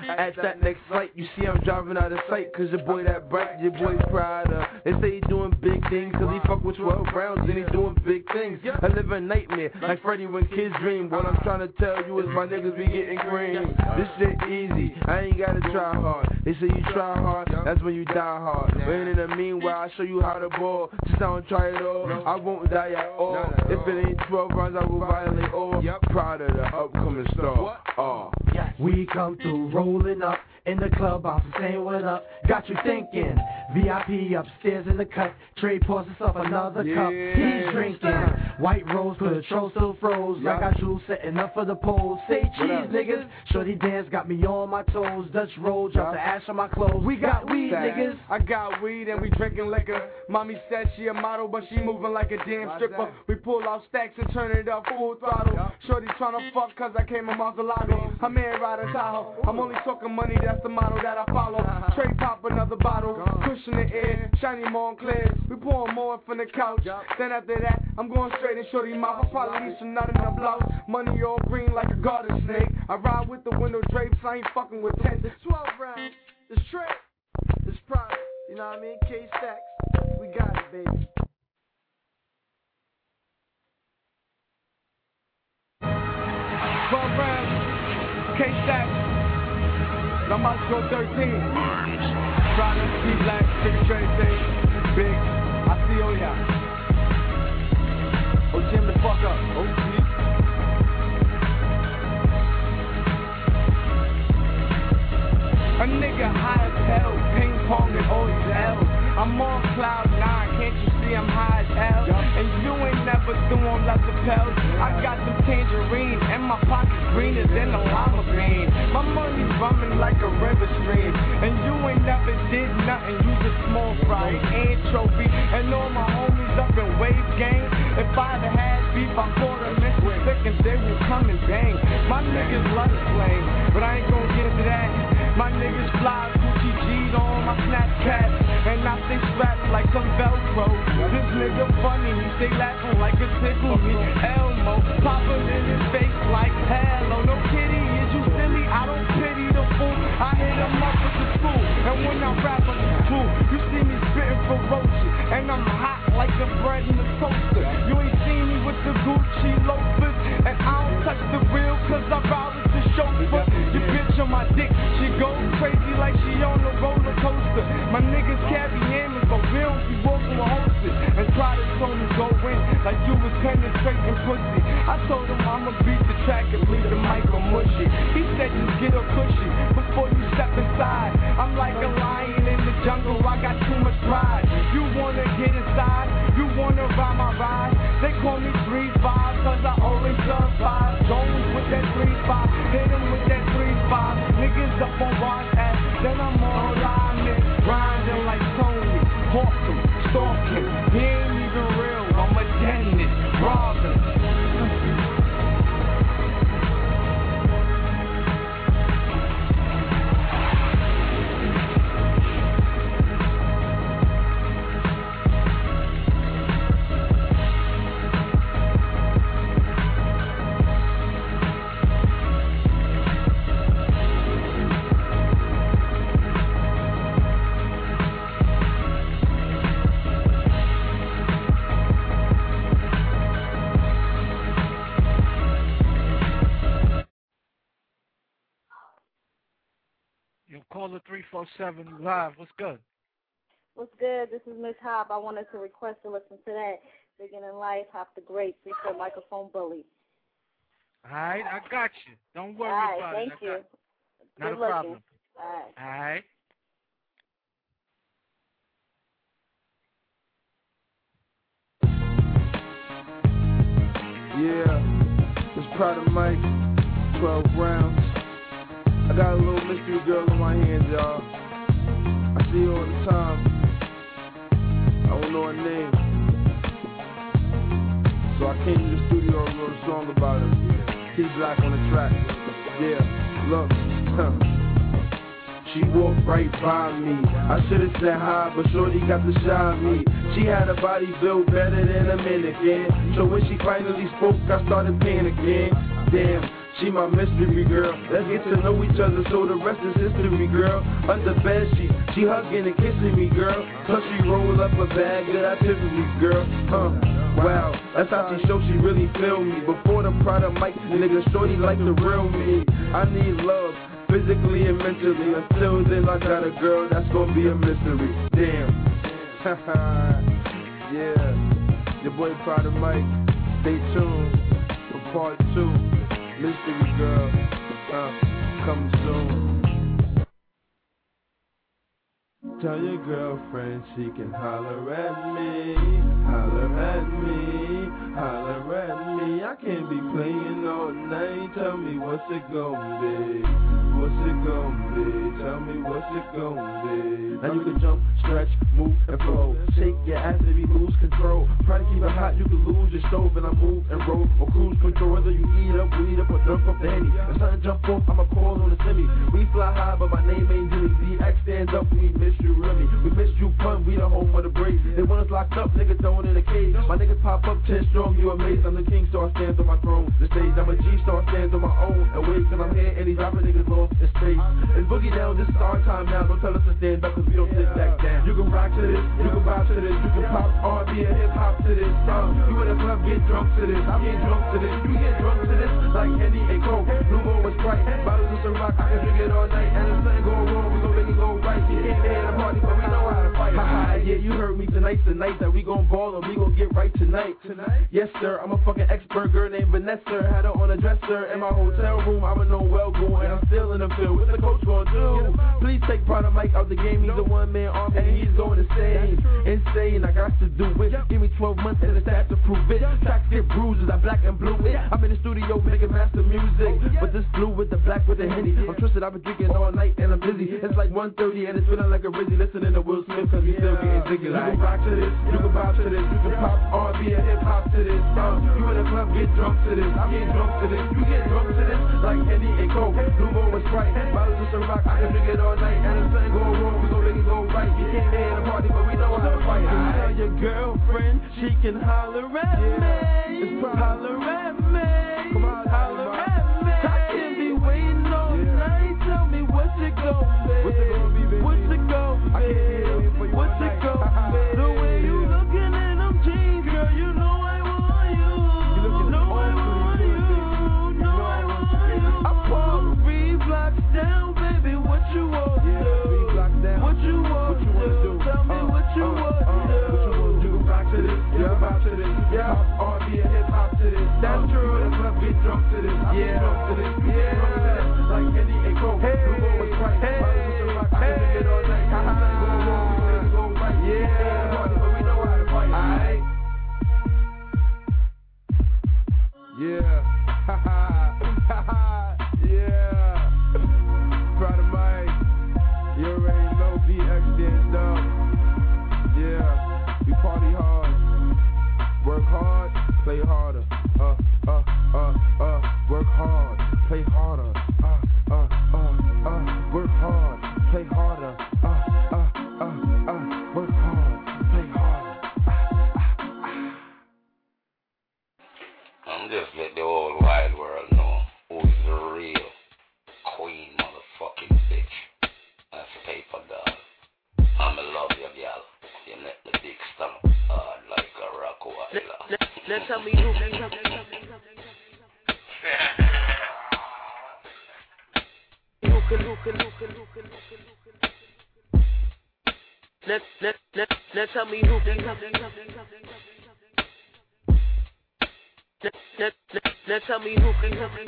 At that next flight, you see I'm driving out of sight. Cause your boy that bright, your boy Prada. They say he doing big things cause he fuck with 12 rounds and he doing big things. I live a nightmare like Freddy when kids dream. What I'm trying to tell you is my niggas be getting green. This shit easy, I ain't gotta try hard. They say you try hard, that's when you die hard. But in the meanwhile, I show you how to ball. Just don't try it all, I won't die at all. If it ain't 12 rounds, I will violate all. Proud of the upcoming star. We come through rolling up in the club, I'm saying what up. Got you thinking, VIP upstairs in the cut. Trey pours himself another cup. He's drinking White Rose, Patrol still froze. I got you setting up for the pole. Say cheese, niggas. Shorty dance got me on my toes. Dutch roll, drop the ash on my clothes. We got weed, niggas. I got weed and we drinking liquor. Mommy said she a model, but she moving like a damn stripper. We pull out stacks and turn it up full throttle. Shorty tryna fuck cause I came in Maserati. I'm in riding Tahoe. I'm only talking money, that's the motto that I follow. Trey pop another bottle, pushing the air, shiny Montclair. We pouring more from the couch. Then after that, I'm going straight in shorty mouth. I probably leave some nut in the blouse. Money all green like a garden snake. I ride with the window drapes, I ain't fucking with 10 to 12 rounds. It's Trey, it's Prada, you know what I mean? K-Stacks, we got it, baby. K-Stacks, and I'm about to go 13. Prada, T-Black, Big Trey, Big, I see all y'all. Oh, Jim the fuck up. Oh, geez. A nigga high as hell, ping pong and all these L's. I'm on cloud 9, can't you see I'm high as hell? And you ain't never doing less lapels. I got some tangerine and my pocket's greener than a llama bean. My money's running like a river stream. And you ain't never did nothing, you just small fry and trophy. And all my homies up in wave game. If I ever had beef, I call them Mr. Sick and they will come and bang. My niggas love to flame, but I ain't gonna get into that. My niggas fly Gucci G's on my Snapchat, and I stay strapped like some Velcro. This nigga funny, he stay laughing like a tickle me. Elmo, popping in his face like hello. No kitty, is you silly? I don't pity the fool. I hit him up with the school, and when I rap on the school, you see me spitting ferocious, and I'm hot like the bread in the toaster. You ain't seen me with the Gucci loafers, and I don't touch the real cause I ride with the chauffeur. Your bitch on my dick, she goes crazy like she on a roller coaster. My niggas carry hammers, but we don't be walking with hostess. And Prada told me go in like you was penetrating pussy. I told him I'ma beat the track and leave the mic on mushy. He said just get a cushy before you step inside. I'm like a lion in the jungle, I got too much pride. You wanna get inside, you wanna ride my ride. They call me 3-5 cause I always survive. Jones with that 3-5, hit him with that 3-5. Niggas up on Ron's ass, then I'm on alignment. Grinding like Tony, hawking, stalking. He ain't even real, I'm a dentist, robbing. Caller 347 live. What's good? What's good? This is Miss Hop. I wanted to request to listen to that. Bigger Than Life, Hop the Great, Freestyle Microphone Bully. All right, I got you. Don't worry about thank it. you. Not good a problem. All right. Yeah, it's Prada Mike, 12 rounds. I got a little mystery girl in my hands, y'all. I see her all the time. I don't know her name. So I came to the studio and wrote a song about her. T-Black on the track. Yeah, look. She walked right by me. I should've said hi, but shorty got to shy me. She had a body built better than a mannequin. So when she finally spoke, I started panicking. Damn. she my mystery girl. Let's get to know each other so the rest is history, girl. Under bed sheets, she hugging and kissing me, girl. Plus she roll up a bag, good activities, girl. Wow, that's how she show she really feel me. Before the product mic, nigga, shorty like the real me. I need love, physically and mentally. Until then, I got a girl that's gonna be a mystery. Damn. Yeah, your boy Product Mike. Stay tuned for part 2. Mystery girl, coming soon. Tell your girlfriend she can holler at me, holler at me, holler at me. I can't be playing all night. Tell me what's it gon' be? What's it gon' be? Tell me what's it gon' be? Now you can jump, stretch, move, and flow. Shake your ass if you lose control. Try to keep it hot, you can lose your stove. And I move and roll or cruise control. Whether you eat up, weed up, or dump up the Henny. If something jump off, I'ma call on the semi. We fly high, but my name ain't Jimmy. DX stands up, we miss you really. We miss you pun, we the home for the brave. They want us locked up, niggas throwing in a cage. My niggas pop up 10 strong, you amazed. I'm the king, so I stand on my throne. The stage, I'm a G-star, stands on my own. And wait till I'm here, and these rapper niggas lost in space. And boogie down, this is our time now. Don't tell us to stand back, cause we don't sit back down. You can rock to this, you can vibe to this. You can pop R&B and hip-hop to this. You in the club, get drunk to this. I'm getting drunk to this. You get drunk to this, like Henny and Coke. Blue Moon was Sprite, bottles of Ciroc. I can drink it all night, and if something go wrong, we gon' make it go right. You can't stay in the party, but we know how to fight. Haha, yeah, you heard me tonight's the night that we gon' ball and we gon' get right tonight. Yes, sir, I'm a fucking expert girl named Vanessa. Had her on a dresser in my hotel room. I'm a known well goon, and I'm still in the field. What the coach gon' do? Please take Product Mike out the game. He's a one-man army, and he's going insane. Insane, I got to do it. Give me 12 months and a stat to prove it. Tracks get bruises, I black and blue it. I'm in the studio making master music, but this blue with the black with the Henny. I'm twisted, I've been drinking all night and I'm busy. It's like 1:30 and it's feeling like a Rizzy. Listening to Will Smith cause we still getting jiggy. You can rock to this, you can vibe to this. You can pop R&B and hip-hop to this. You in the club, get drunk to this. I'm getting drunk to this. You get drunk to this, like Henny and Coke. Blue Moon with Sprite, bottles of Ciroc. I can drink it all night, and if something go wrong, we gon' make it go right. You can't stay in the party, but we know how to fight. Tell your girlfriend she can holler at me, holler at me, come on, holler at me. I can't be waiting all night. Tell me what's it gon' be? What's it gon' be, baby? What's it gon' be? What's it gon' be? The way you looking in them jeans, girl, you know I want you. Know I want you. Know I want you. I pull 3 blocks down, baby. What you want to do? What you want to do? Tell me what you want to do. What you want to do? Rock to this, yeah, rock to this, yeah. Pop R&B and hip hop to this. That's true. In the club, get drunk to this. Yeah, drunk to this. Yeah, drunk to this. Like Henny and Coke. Blue Moon was Sprite. Bottles of Ciroc. I can drink it all night. Nothing go wrong, we gon' make it go right. Yeah, party, but we know how to fight. Alright. Yeah. Ha ha. Ha ha. Yeah. Product Mike. You already know DX stands up. Yeah. We party hard. Work hard. Play harder. Work hard. Play harder. Work hard. Play harder. Work hard. Play harder. I'm just let the whole wide world know who's the real queen motherfucking bitch. That's paper doll. I'ma love you, girl. You let the dick stomach hard like a rock wire. Now tell me who. Now tell me who. Now tell me who.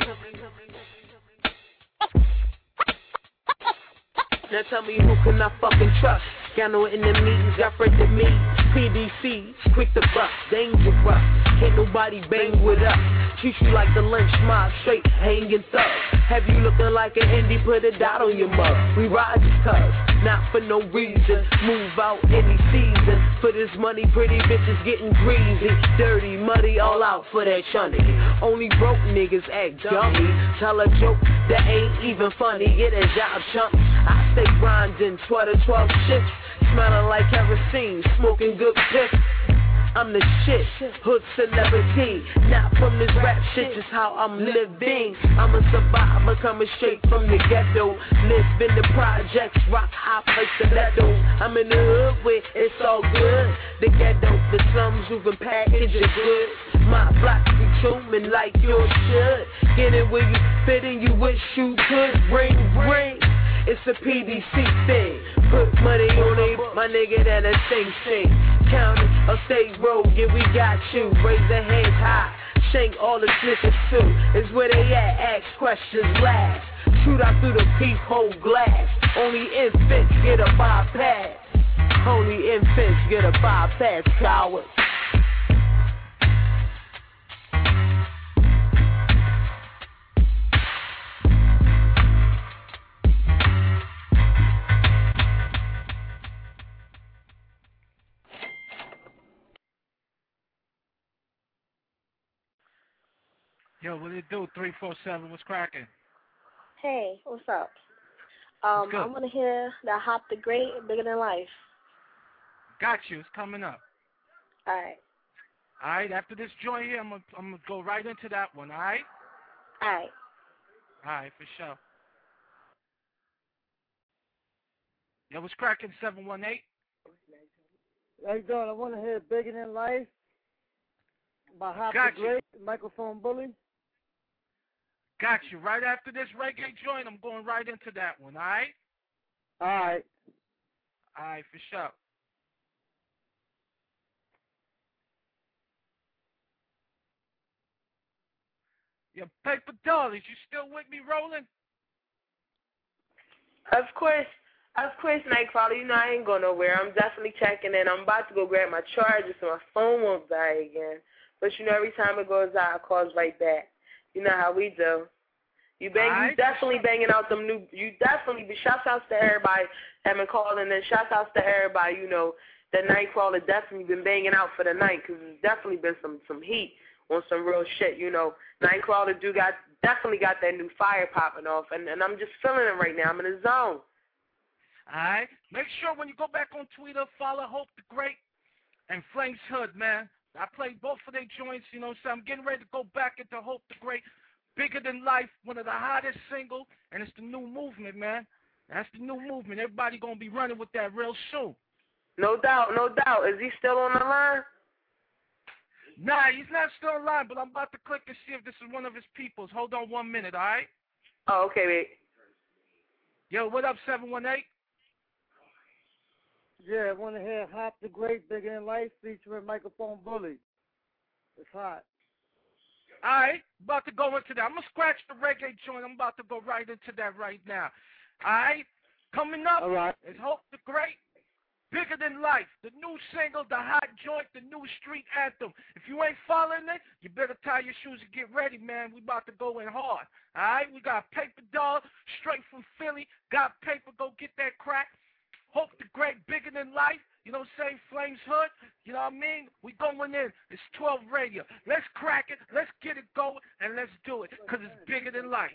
Now tell me who can I fucking trust? Got no enemies, got friends with me. PDC, quick to bust, dangerous. Can't nobody bang with us. Treat you like the lynch mob, straight hanging thug. Have you looking like an indie, put a dot on your mug. We ride just cuz, not for no reason. Move out any season. For this money, pretty bitches getting greasy. Dirty, muddy, all out for that shunny. Only broke niggas act dummy. Tell a joke that ain't even funny. Get a job, chump. I stay grinding, 12 shifts. Smelling like kerosene, smoking good piss. I'm the shit, hood celebrity. Not from this rap shit, just how I'm living. I'm a survivor coming straight from the ghetto. Live in the projects, rock high play stiletto. I'm in the hood where it's all good. The ghetto, the slums, moving package is good. My block be chewing like yours should. Get it where you fit in, you wish you could. Ring, ring. It's a PDC thing. Put money on it, my nigga, that a sing. Count it, or stay rogue, yeah, we got you. Raise the hands high, shank all the snitches too. It's where they at, ask questions last. Shoot out through the peephole glass. Only infants get a bypass. Only infants get a bypass, cowards. Yo, what it do? 347, what's cracking? Hey, what's up? What's good? I want to hear that Hop the Great, Bigger Than Life. Got you. It's coming up. All right. All right. After this joint here, I'm gonna go right into that one. All right. All right. All right, for sure. Yo, what's cracking? 718. How you doing? I want to hear Bigger Than Life by Hop Got the you. Great, Microphone Bully. Got you. Right after this reggae joint, I'm going right into that one. All right. All right. All right, for sure. Your paper dollars, you still with me rolling? Of course, Nightcrawler. You know I ain't going nowhere. I'm definitely checking in. I'm about to go grab my charger so my phone won't die again. But you know, every time it goes out, it calls right back. You know how we do. You definitely banging out them new. You definitely be shouts outs to everybody that been calling, and shouts outs to everybody. You know that Nightcrawler definitely been banging out for the night because there's definitely been some heat on some real shit. You know, Nightcrawler definitely got that new fire popping off, and I'm just feeling it right now. I'm in the zone. Alright. Make sure when you go back on Twitter, follow Hope the Great and Flames Hood, man. I played both of their joints, you know, so I'm getting ready to go back into Hope the Great. Bigger Than Life, one of the hottest singles, and it's the new movement, man. That's the new movement. Everybody gonna be running with that real soon. No doubt, no doubt. Is he still on the line? Nah, he's not still online, but I'm about to click and see if this is one of his peoples. Hold on 1 minute, alright? Oh, okay, wait. Yo, what up, 718? Yeah, I want to hear Hop the Great, Bigger Than Life featuring Microphone Bully. It's hot. Alright, about to go into that. I'm going to scratch the reggae joint. I'm about to go right into that right now. Alright, coming up is Hope the Great, Bigger Than Life, the new single, the hot joint, the new street anthem. If you ain't following it, you better tie your shoes and get ready, man. We about to go in hard. Alright, we got Paper Doll, straight from Philly. Got paper, go get that crack. Hope the Great, Bigger Than Life. You know what I'm saying? Flames Hood. You know what I mean? We going in. It's 12 radio. Let's crack it. Let's get it going. And let's do it. Because it's bigger than life.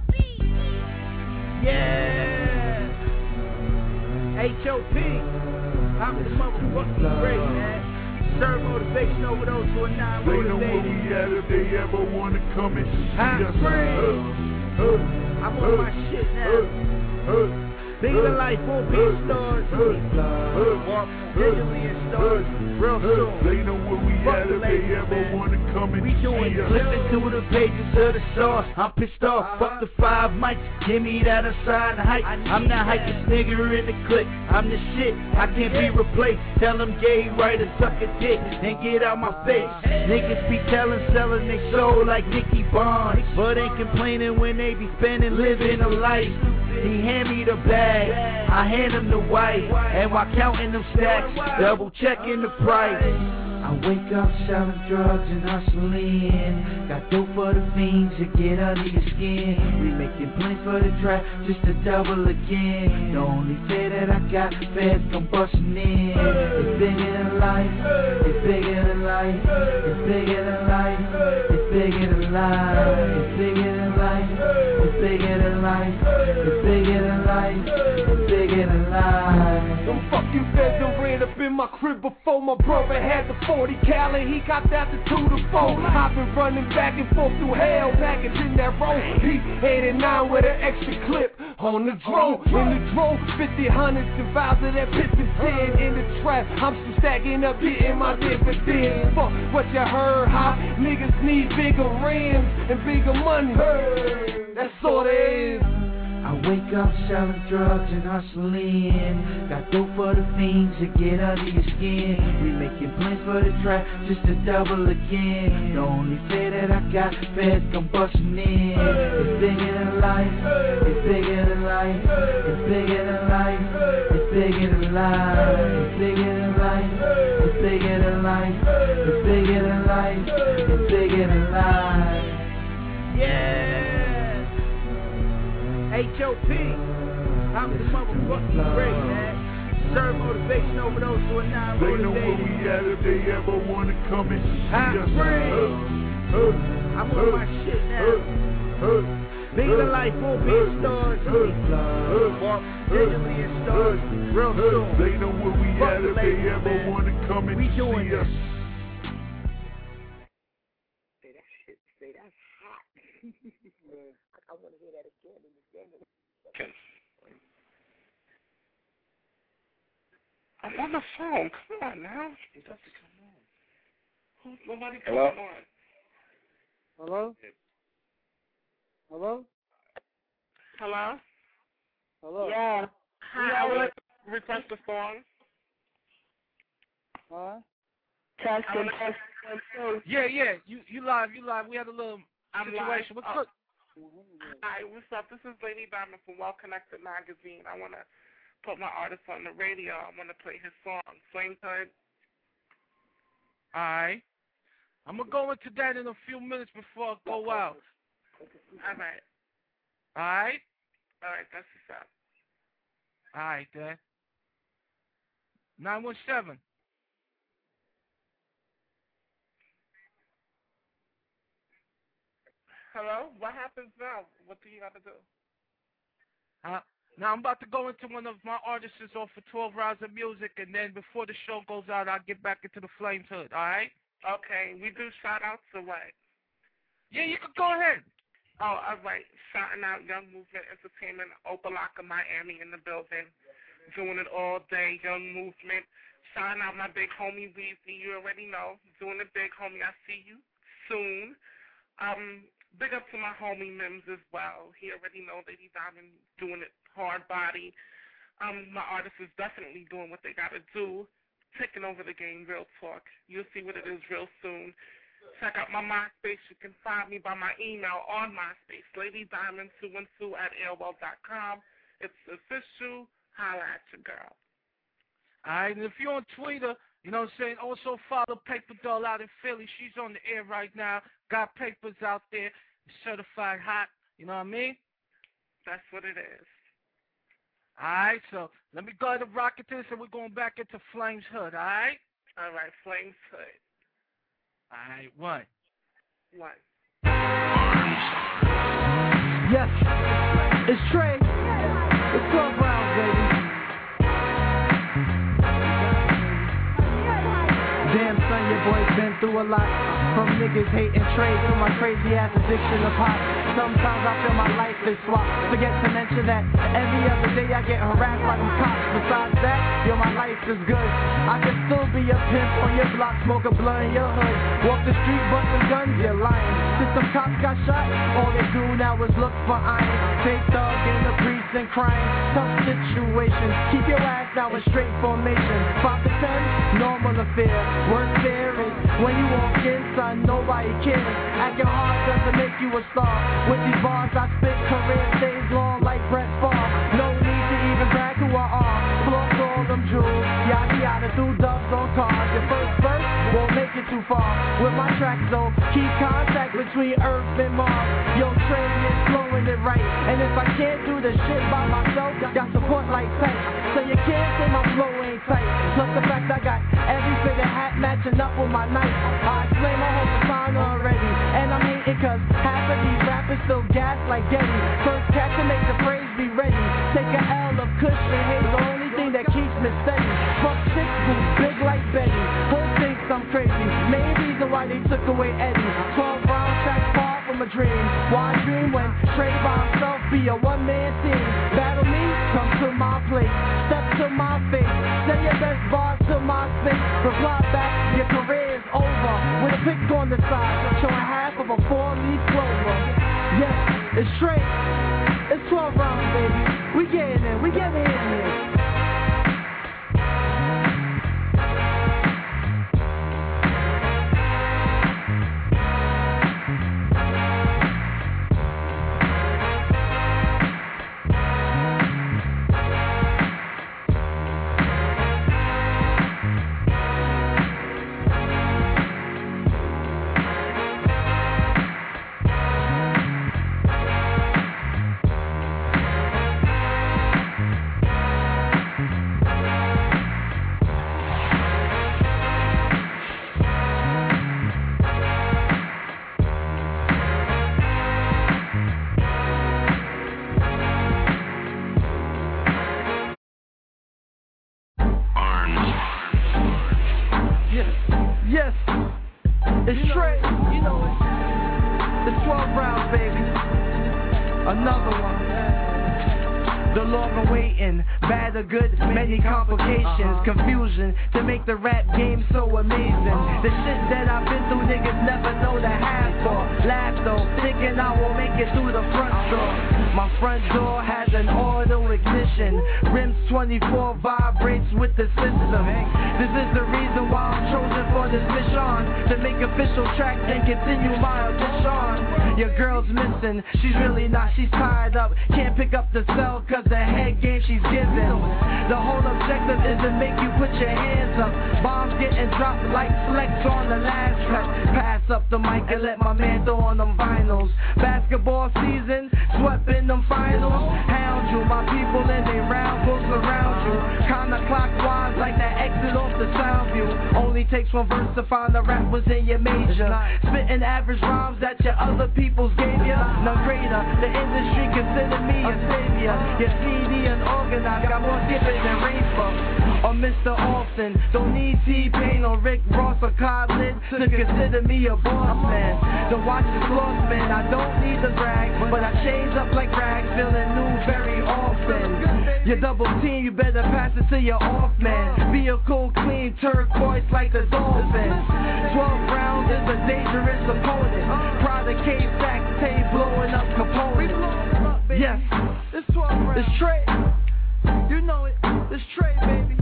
Yeah. H.O.P. I'm the motherfucking great, man. Serve motivation overdose to a non-motivated. They know where we at if they ever want to come and see us. I'm on my shit now. Bigger Than Life won't be in stores. Walk digitally in stores real soon. They know where we at if they ever want to come and see us. Flipping through the pages of the sauce. I'm pissed off. Fuck the 5 mics. Give me that aside the hype. I'm not hypest nigga in the clique. I'm the shit. I can't be replaced. Tell them gay writer suck a dick and get out my face. Niggas be selling they soul like Nicky Barnes, but ain't complaining when they be spending living a life. He hand me the bag, I hand him the white, and while counting them stacks, double checking the price. I wake up selling drugs and hustling. Got dope for the fiends to get under your skin. We making plans for the trap just to double again. The only fear that I got, feds come bustin' in. It's bigger than life, it's bigger than life, it's bigger than life, it's bigger than life, it's bigger than life, it's bigger than life, it's bigger than life, it's bigger than life. Don't fuck you feds over here. ran up in my crib before my brother had the 40 cal and he got that the 2 to 4. I've been running back and forth through hell, packaging that roll. He 89 with an extra clip on the drone. In the drone, 50 hundreds and files of that Pippin 10 in the trap. I'm still stacking up, getting my dividends. Fuck what you heard, huh? Niggas need bigger rims and bigger money. That's all there is. I wake up selling drugs and hustling. Got dope for the fiends to get under your skin. We making plans for the trap just to double again. The only fear that I got, feds come bustin' in. It's bigger than life. It's bigger than life. It's bigger than life. It's bigger than life. It's bigger than life. It's bigger than life. It's bigger than life. It's bigger than life. Yeah. H.O.P. I'm the motherfucking great, man. Serve motivation overdose to a non-motivated. They know where we at if they ever wanna come and see us. I'm on my shit now. Bigger than life won't be in stars. Digitally in stars. Real soon. They know where we at if they ever wanna come and see us. Say that shit. Say that's hot. I want to hear that again and again. Okay. I'm on the phone. Come on now. He doesn't come on. Nobody coming on. Hello? Hello? Hello? Hello? Yeah. Hi, I would like to request a song. Huh? Testing. Yeah. You live. We had a little situation. What's up? Hi, what's up? This is Lady Diamond from Well Connected Magazine. I want to put my artist on the radio. I want to play his song, Flame Hood. Alright. I'm going to go into that in a few minutes before I go out. Alright. Alright? Alright, that's what's up. Alright, Dad. 917. Hello? What happens now? What do you got to do? Now I'm about to go into one of my artists off for 12 rounds of music, and then before the show goes out, I'll get back into the Flames Hood, all right? Okay. We do shout-outs or what? Yeah, you can go ahead. Oh, all right. Shouting out Young Movement Entertainment, Opalaka, Miami in the building. Doing it all day, Young Movement. Shouting out my big homie, Weezy. You already know. Doing it big, homie. I see you soon. Big up to my homie Mims as well. He already know Lady Diamond doing it hard body. My artist is definitely doing what they gotta do, taking over the game, real talk. You'll see what it is real soon. Check out my MySpace. You can find me by my email on MySpace, LadyDiamond212@AOL.com. It's official. Holla at your girl. All right, and if you're on Twitter, you know what I'm saying, also follow Paper Doll out in Philly. She's on the air right now. Got papers out there, certified hot. You know what I mean? That's what it is. All right, so let me go ahead and rock it this, and we're going back into Flames Hood, all right? All right, Flames Hood. All right, one. Yes, it's Trey. It's 12 rounds, baby. Damn, son, your boy's been through a lot. From niggas hating trade to my crazy ass addiction of pot. Sometimes I feel my life is swapped. Forget to mention that every other day I get harassed by them cops. Besides that, yo, my life is good. I can still be a pimp on your block, smoke a blunt in your hood. Walk the street, bustin' guns, you're lying. Since some cops got shot, all they do now is look for iron. Take thug in the precinct crying. Tough situation. Keep your ass now in straight formation. 5 to 10, normal affair. Worst there is when you walk in, son, nobody cares. Acting hard doesn't make you a star. With these bars I spit, career stays long like Brett Favre. No need to even brag who I are. Floss all them jewels, yada yada, through dubs on cars. Your first verse won't make it too far. With my tracks though, keep contact between Earth and Mars. Yo, Trey is flowing it right. And if I can't do this shit by myself, got support like Tank. So you can't say my flow ain't tight. Plus the fact I got every fitted hat matching up with my knife. I explain my whole persona already. And I'm hating cause half of these rappers still gas like Getty. First catch to make the phrase be ready. Take a L of cushion, hate's the only thing that keeps Christmas steady. Fuck 6 boots, big like Betty. Hood thinks I'm crazy. Main reason why they took away Eddie. 12 round tracks far from a dream. Why dream when Trey by himself be a one-man team? Battle me, come to my place. Step to my face. Say your best bars to my face. Reply back, your career is over. With a pick on the side, showing half of a 4-leaf clover. Yes, it's Trey. It's 12 rounds, baby. We getting in, we getting in here. Confusion to make the rap game so amazing. The shit that I've been through, niggas never know the half for. Laugh though, thinking I won't make it through the front door. My front door has an auto ignition. Rims 24 vibrates with the system. This is the reason why I'm chosen for this mission. To make official tracks and continue my audition. Your girl's missing, she's really not, she's tied up. Can't pick up the cell cause the head game she's given. The whole objective is to make you put your hands up. Bombs getting dropped like flex on the last track. Pass up the mic and let my man throw on them vinyls. Basketball season, swept in them finals. Hound you, my people in they round books around you. Counterclockwise like that exit off the sound view. Only takes one verse to find the rap was in your major. Spitting average rhymes that your other people's gave you. No greater, the industry consider me a savior. You're CD and organized, got more skipping than Rainbow. Or Mr. Austin, don't need T-Pain or Rick Ross or Coblin to consider me a boss man. The watch is lost, man, I don't need the brag, but I change up like rags, feeling new very often. You double team, you better pass it to your off man. Be a cool, clean turquoise like the Dolphins. 12 rounds is a dangerous opponent. Pride of K-Sack, tape blowing up components. Yes, it's 12 rounds. It's Trey. You know it. It's Trey, baby.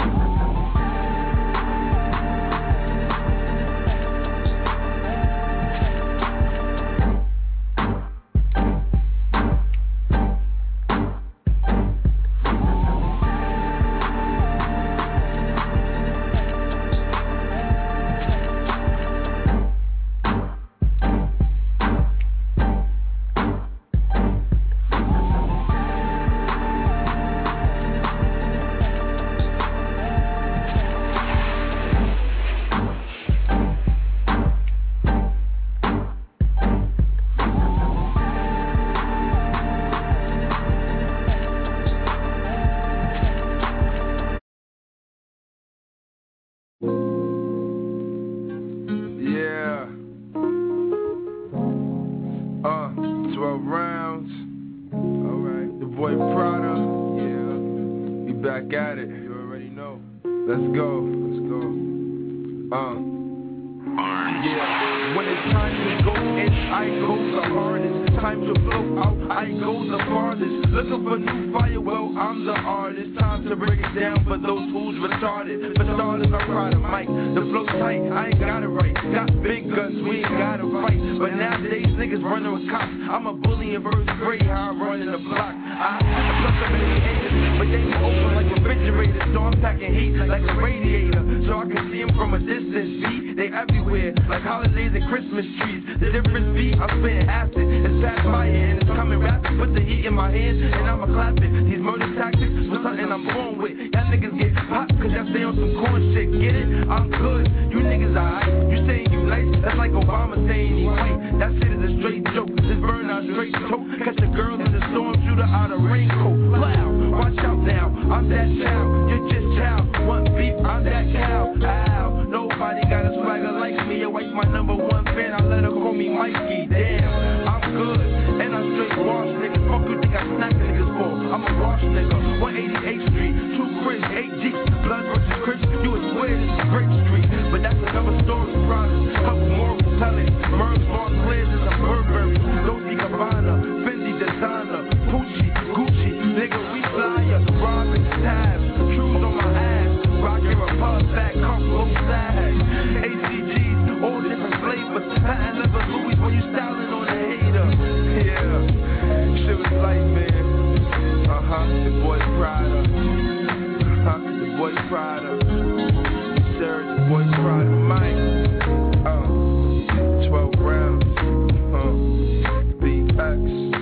I'm a bully and birds great, how I run in the block. I plus so many haters, but they be open like refrigerators. So I'm packing heat like a radiator, so I can see them from a distance. See, they everywhere, like holidays and Christmas trees. The difference be, I'm spitting acid, it's past my hand, it's coming rapid. Put the heat in my hands, and I'ma clap it. These murder tactics was something I'm born with. Y'all niggas get popped, cause y'all stay on some corn shit. Get it? I'm good, you niggas alright. You saying you nice, that's like Obama saying he white. That shit is a straight joke, this burn out straight choke. Catch the girls in the storm, shooter out a raincoat. Wow, watch out now, I'm that child, you're just Mikey, damn, I'm good. And I'm straight wash niggas. Fuck you think I snack niggas for? I'm a wash nigga. 188th Street, 2 Crips, 8 Jeeps, Blood versus Crips. You would swear this is Grape Street, but that's another story. Products, couple more propellants, Merv's Montclair's is a Burberry, Dolce Gabbana, Fendi designer, Gucci, nigga we flyer, Robin, tabs, shoes on my ass, rockin' a pub back, come low sag, ACGs, all different flavors, patent leather Louis when you styling on a hater, yeah, shit was light, man, the boy Prada, the boy Prada, sir, the boy Prada, Mike, 12 rounds, BX,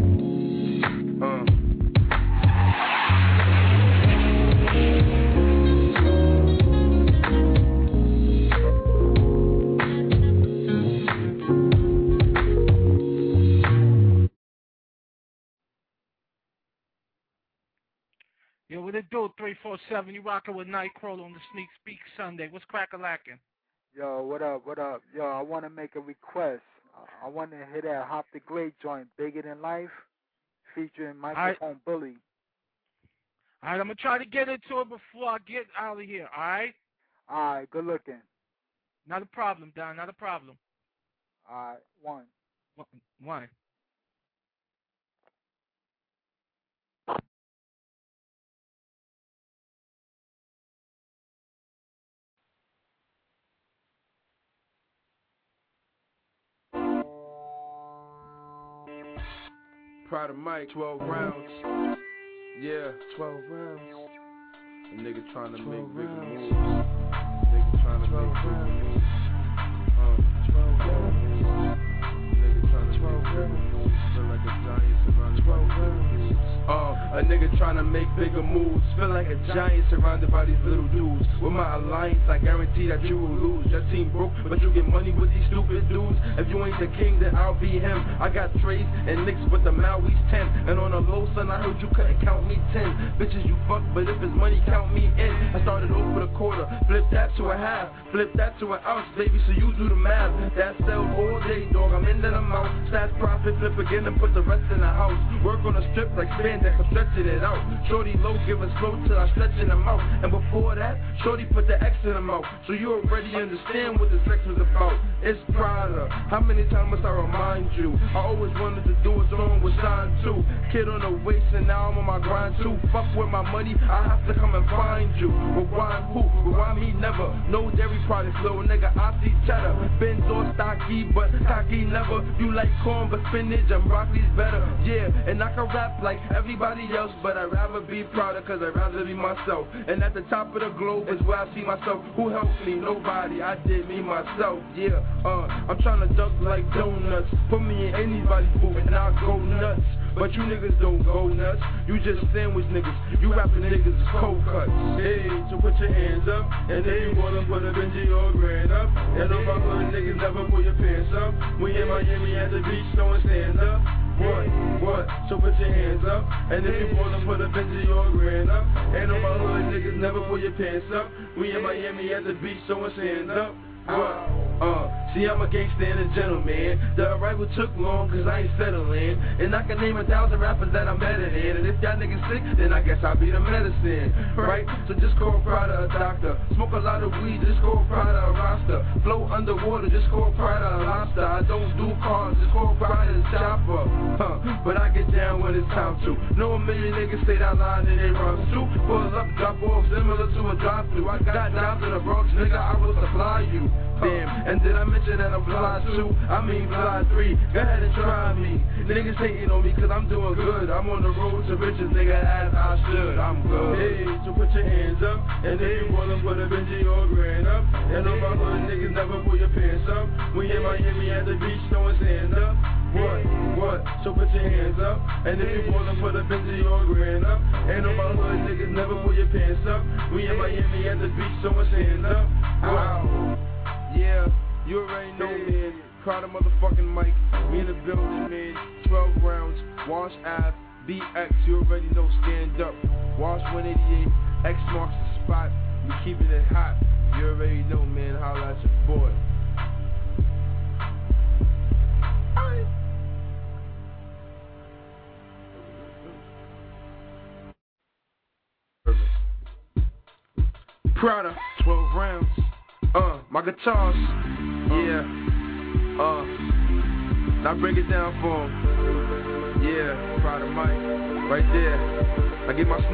Yo, what it do? 347. You rockin' with Nightcrawler on the Sneak Speak Sunday. What's crack-a-lackin'? Yo, what up? Yo, I want to make a request. I want to hit that Hop the Great joint, Bigger Than Life, featuring Microphone Bully. All right, I'm going to try to get into it before I get out of here, all right? All right, good looking. Not a problem, Don, not a problem. All right, one. Proud of Mike, 12 rounds. Yeah, 12 rounds. A nigga trying to make bigger moves. Nigga trying to make bigger moves. 12 rounds. Nigga trying to make bigger moves. Feel like a giant surrounded by these little dudes. A nigga trying to make bigger moves. Feel like a giant surrounded by these little dudes. With my alliance, I guarantee that you will lose. Your team broke, but you get money with these stupid dudes. If you ain't the king, then I'll be him. I got trades and licks with the Maui's 10. And on the low, son, I heard you couldn't count me 10. Bitches, you fuck, but if it's money, count me in. I started off with a quarter, flip that to a half, flip that to an ounce, baby, so you do the math. That sells all day, dog, I'm into the mouth. Stash profit, flip again and put the rest in the house. Work on a strip like spandex, I'm stretching it out. Shorty low, give a slow till I stretch in the mouth. And before that, Shorty put the X in the mouth. So you already understand what the sex was about. It's Prada. How many times must I remind you? I always wanted to do a song with Shine too. Kid on the waist and now I'm on my grind too. Fuck with my money, I have to come and find you. Rewind who? Rewind me never. No dairy products, little nigga, I see cheddar. Benz or stocky, but cocky never. You like corn, but spinach and broccoli's better. Yeah, and I can rap like everybody else, but I'd rather be prouder cause I'd rather be myself. And at the top of the globe is where I see myself. Who helped me? Nobody, I did me myself. Yeah, I'm trying to duck like donuts. Put me in anybody's booth and I'll go nuts. But you niggas don't go nuts. You just sandwich niggas. You rapping niggas is cold cuts. Hey, so put your hands up. And if you wanna put a Benji or a grand up. And all my hood niggas never pull your pants up. We in Miami at the beach, throwing stand up. What? So put your hands up. And if you wanna put a Benji or a grand up. And all my hood niggas never pull your pants up. We in Miami at the beach, throwing stand up. See, I'm a gangster and a gentleman. The arrival took long cause I ain't settling. And I can name 1,000 rappers that I'm better than. And if y'all niggas sick, then I guess I'll be the medicine. Right? So just call Prada a doctor. Smoke a lot of weed, just call Prada a roster. Float underwater, just call Prada a lobster. I don't do cars, just call Prada a chopper. But I get down when it's time to. Know a million niggas say that line and they run too. Pull up, drop off, similar to a drive-thru. I got down to the Bronx, nigga, I will supply you. Damn, and did I mention that I'm fly 2? I mean fly 3, go ahead and try me. Niggas hating on me cause I'm doing good. I'm on the road to riches, nigga, as I should. I'm good. Hey, so put your hands up. And if you wanna put a Benji or a grand up. And all my hood niggas never pull your pants up. We in Miami at the beach throwing sand up. What? So put your hands up. And if you wanna put a Benji or a grand up. And all my hood niggas never pull your pants up. We in Miami at the beach throwing sand up. Wow. Yeah, you already know, man. Proud of motherfucking Mike. We in the building, man. 12 rounds. Wash Ave. BX. You already know. Stand up. Wash 188. X marks the spot. We keeping it hot. You already know, man. Holla at your boy. Prada, 12 rounds. My guitars, yeah. Now break it down for him. Yeah, Prada Mike, right there. I get my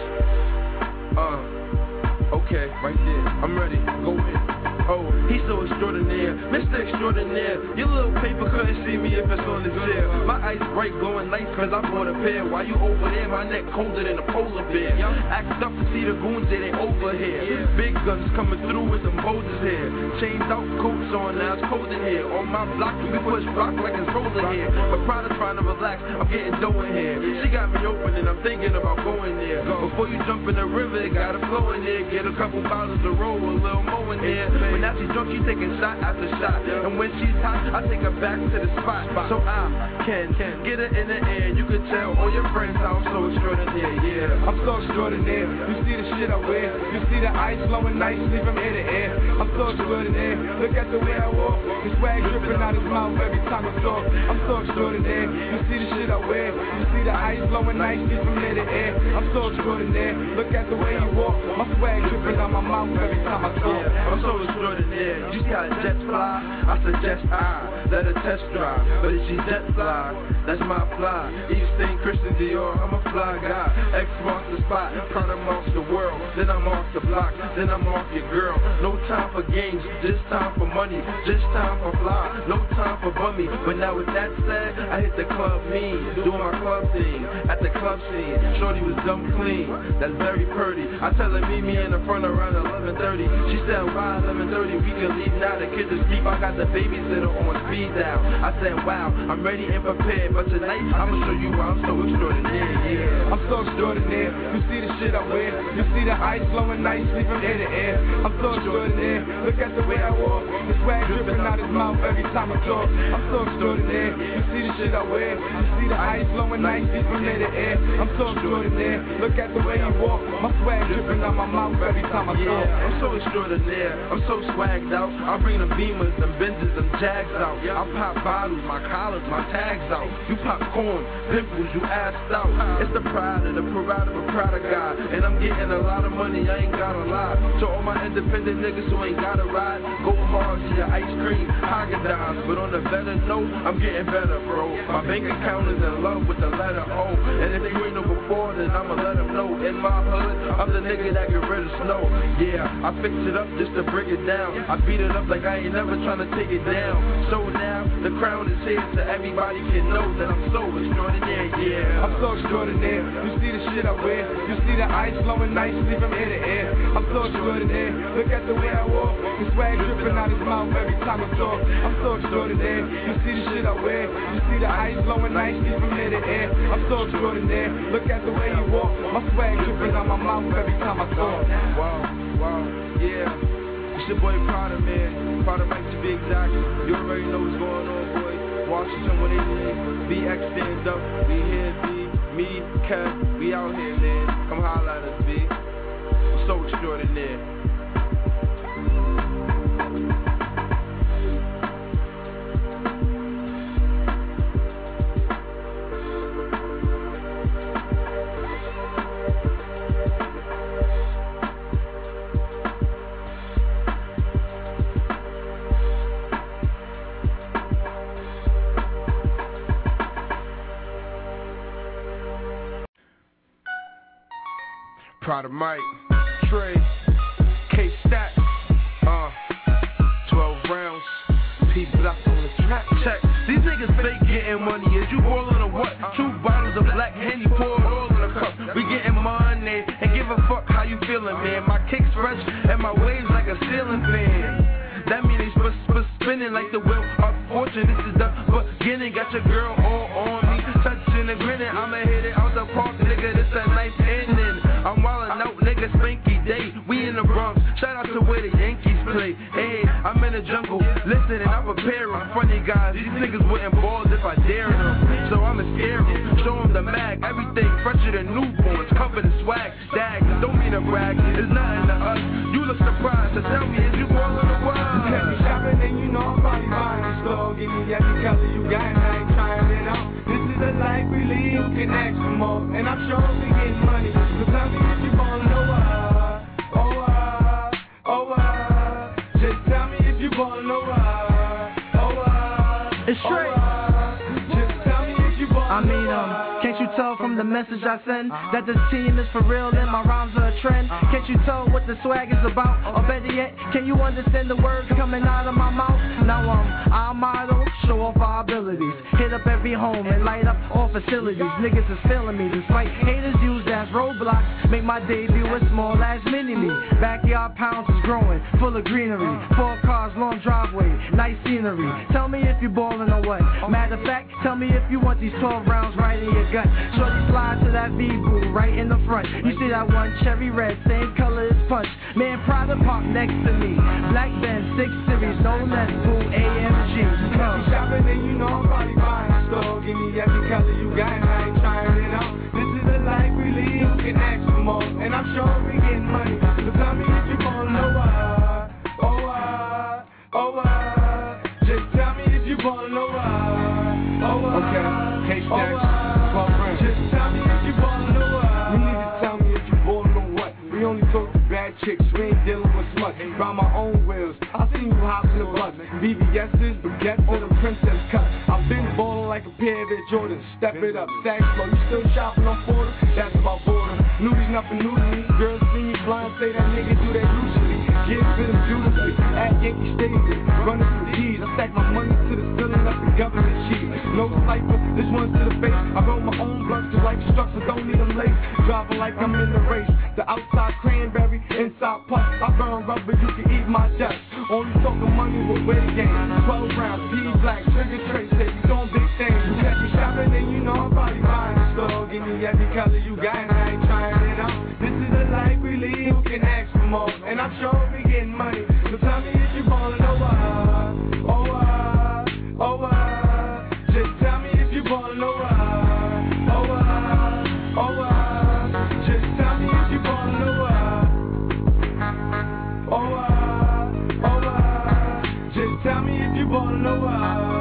snares. Okay, right there. I'm ready. Go in. Oh, he's so extraordinaire, Mr. Extraordinaire. Your little paper couldn't see me if it's on the chair. My eyes bright, glowing lights, cause I bought a pair. While you over there, my neck colder than a polar bear. Act up to see the goons, they ain't over here. Big guns coming through with them boulders here. Chained out coats on, now it's cold in here. On my block, we push rock like it's roller here. But Prada trying to relax, I'm getting dough in here. She got me open and I'm thinking about going there. Before you jump in the river, it gotta flow in there. Get a couple bottles of roll, a little mo in there. When now she's drunk, she taking shot after shot. And when she's hot, I take her back to the spot. So I can get her in the air. You can tell all your friends how I'm so extraordinary, yeah. I'm so extraordinary. You see the shit I wear. You see the ice flowing nicely from ear to ear. I'm so extraordinary. Look at the way I walk. The swag dripping out his mouth every time I talk. I'm so extraordinary. You see the shit I wear. You see the ice flowing nicely from ear to ear. I'm so extraordinary. Look at the way he walk. My swag dripping out my mouth every time I talk. I'm so extraordinary. You see how jets fly? I suggest I let her test drive. But if she jet fly, that's my fly. Each thing Christian Dior, I'm a fly guy. X marks the spot, Prada marks the world. Then I'm off the block, then I'm off your girl. No time for games, just time for money. Just time for fly, no time for bummy. But now with that said, I hit the club mean, doing my club thing. At the club scene, shorty was dumb clean. That's very pretty. I tell her meet me in the front around 11:30. She said why 11:30? We can leave now. The kids asleep. I got the babysitter on speed dial. I said wow, I'm ready and prepared. But tonight I'ma show you why I'm so extraordinary. Yeah, I'm so extraordinary. You see the shit I wear. You see the ice flowing nicely from ear to ear. I'm so extraordinary. Look at the way I walk. The swag dripping out his mouth every time I talk. I'm so extraordinary. You see the shit I wear. You see the ice flowing nicely from ear to ear. I'm so extraordinary. Look at the way he walk. My swag dripping out my mouth every time I talk. I'm so extraordinary. I'm so swagged out. I bring them Beamers, them Benzes, them Jags out. I pop bottles, my collars, my tags out. You pop corn, pimples, you assed out. It's the pride of the parade of a Prada guy. And I'm getting a lot of money, I ain't gotta lie. To all my independent niggas who ain't gotta ride, go hard to your ice cream, Haagen-Dazs. But on a better note, I'm getting better, bro. My bank account is in love with the letter O. And if you ain't know before, then I'ma let them know. In my hood, I'm the nigga that get rid of snow. Yeah, I fix it up just to bring it down. I beat it up like I ain't never trying to take it down. So now, the crown is here so everybody can know that I'm so extraordinary, yeah. I'm so extraordinary. You see the shit I wear. You see the ice flowing nicely from ear to ear. I'm so extraordinary. Look at the way I walk. The swag dripping out his mouth every time I talk. I'm so extraordinary. You see the shit I wear. You see the ice flowing nicely from ear to ear. I'm so extraordinary. Look at the way he walk. My swag dripping out my mouth every time I talk. Wow, yeah. It's your boy Prada, man. Prada Mike to be exact. You already know what's going on, boy. Washington 188. BX stand up. We here, B. Me, Kev. We out here, man. Come holla at us, B. I'm so extraordinary. Prada Mike, Trey, K-Stat, 12 rounds, P-Block on the track. Check, these niggas fake getting money. Is you boiling or what? 2 bottles of black Henny poured all in a cup. We getting money, and give a fuck how you feeling, man. My kicks fresh, and my waves like a ceiling fan. That mean they spinning like the wheel of fortune. This is the beginning, got your girl all on me, touching and grinning. I'ma hit it out the park, nigga, this a nice ending. I'm wildin' out, nigga, spanky day. We in the Bronx, shout out to where the Yankees play. Hey, I'm in the jungle, listening, I'm preparing. Funny guys, these niggas wouldn't ball if I dared them. So I'ma scare them, show them the mag. Everything fresher than newborns, covered in swag. Dag, don't mean to brag, it's nothing to us. You look surprised, so tell me, is you ballin' or what? Catch me shopping and you know I'm probably buying the store. Give me every color you got and I ain't trying it out. This is the life we lead, who can ask for more? And I'm sure we getting money, so tell me if you ballin' or what? Oh, It's straight. I mean, can't you tell from the message I send that this team is for real and my rhymes are a trend? Can't you tell what the swag is about? Or better yet, can you understand the words coming out of my mouth? Now our motto, show off our abilities. Hit up every home and light up all facilities. Niggas is feeling me despite haters use as roadblocks. Make my debut as small as mini-me. Backyard pounds is growing, full of greenery. 4 cars, long driveway, nice scenery. Tell me if you ballin' or what. Matter of fact, tell me if you want these 12 rounds right in your gut. Shorty slide to that V-boo right in the front. You see that one cherry red, same color as punch. Man, Prada park next to me. Black Benz 6 Series, no less, boo, AMG. Come shopping and you know I'm probably buying a store. Give me every color you got and I ain't trying it out. This is the life we live, you can ask for more. And I'm sure we getting money. So tell me if you wanna know why. Just tell me if you wanna know why. Okay, hey Stacks, just tell me if you wanna know why. You need to tell me if you wanna know what. We only talk to bad chicks, we ain't dealing with smut. Ride my own wheels, I seen you hop in the bus. BBS's, baguettes, or the princess cut. I've been ballin' like a pair of Air Jordans. Step it up, Stacks flow. You still shopping on Fordham? That's about border. Newbies nothing new to me. Girls see me blind, say that nigga do that usually. Kids fit him beautifully. At Yankee Stadium, running through keys. I stack my money to the ceiling up the government cheese. No cipher, this one's to the face. I roll my own blunts just like structure, don't need them lace. Driving like I'm in the race. The outside cranberry, inside puff. I burn rubber, you can eat my dust. Only talking money with weight gain. 12 rounds, P black, trigger trace, say you doing big things. You catch me shopping and you know I'm probably buying a store. Give me every color you got and I ain't trying it out. This is the life we live, you can ask for more. And I'm sure we getting money. So tell me if you wanna know why. Just tell me if you wanna know why. Just tell me if you wanna know why. Just tell me if you wanna know why.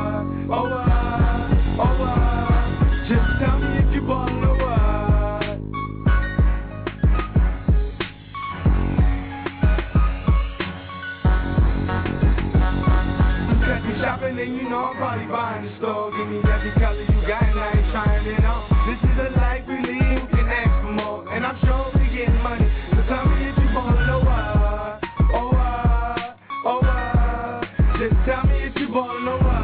Just tell me if you wanna know why. Shopping and you know I'm probably buying the store. Give me every color you got and I ain't trying it out. This is the life we live, you can ask for more. And I'm sure we getting money. So tell me if you wanna know why. Just tell me if you wanna know why.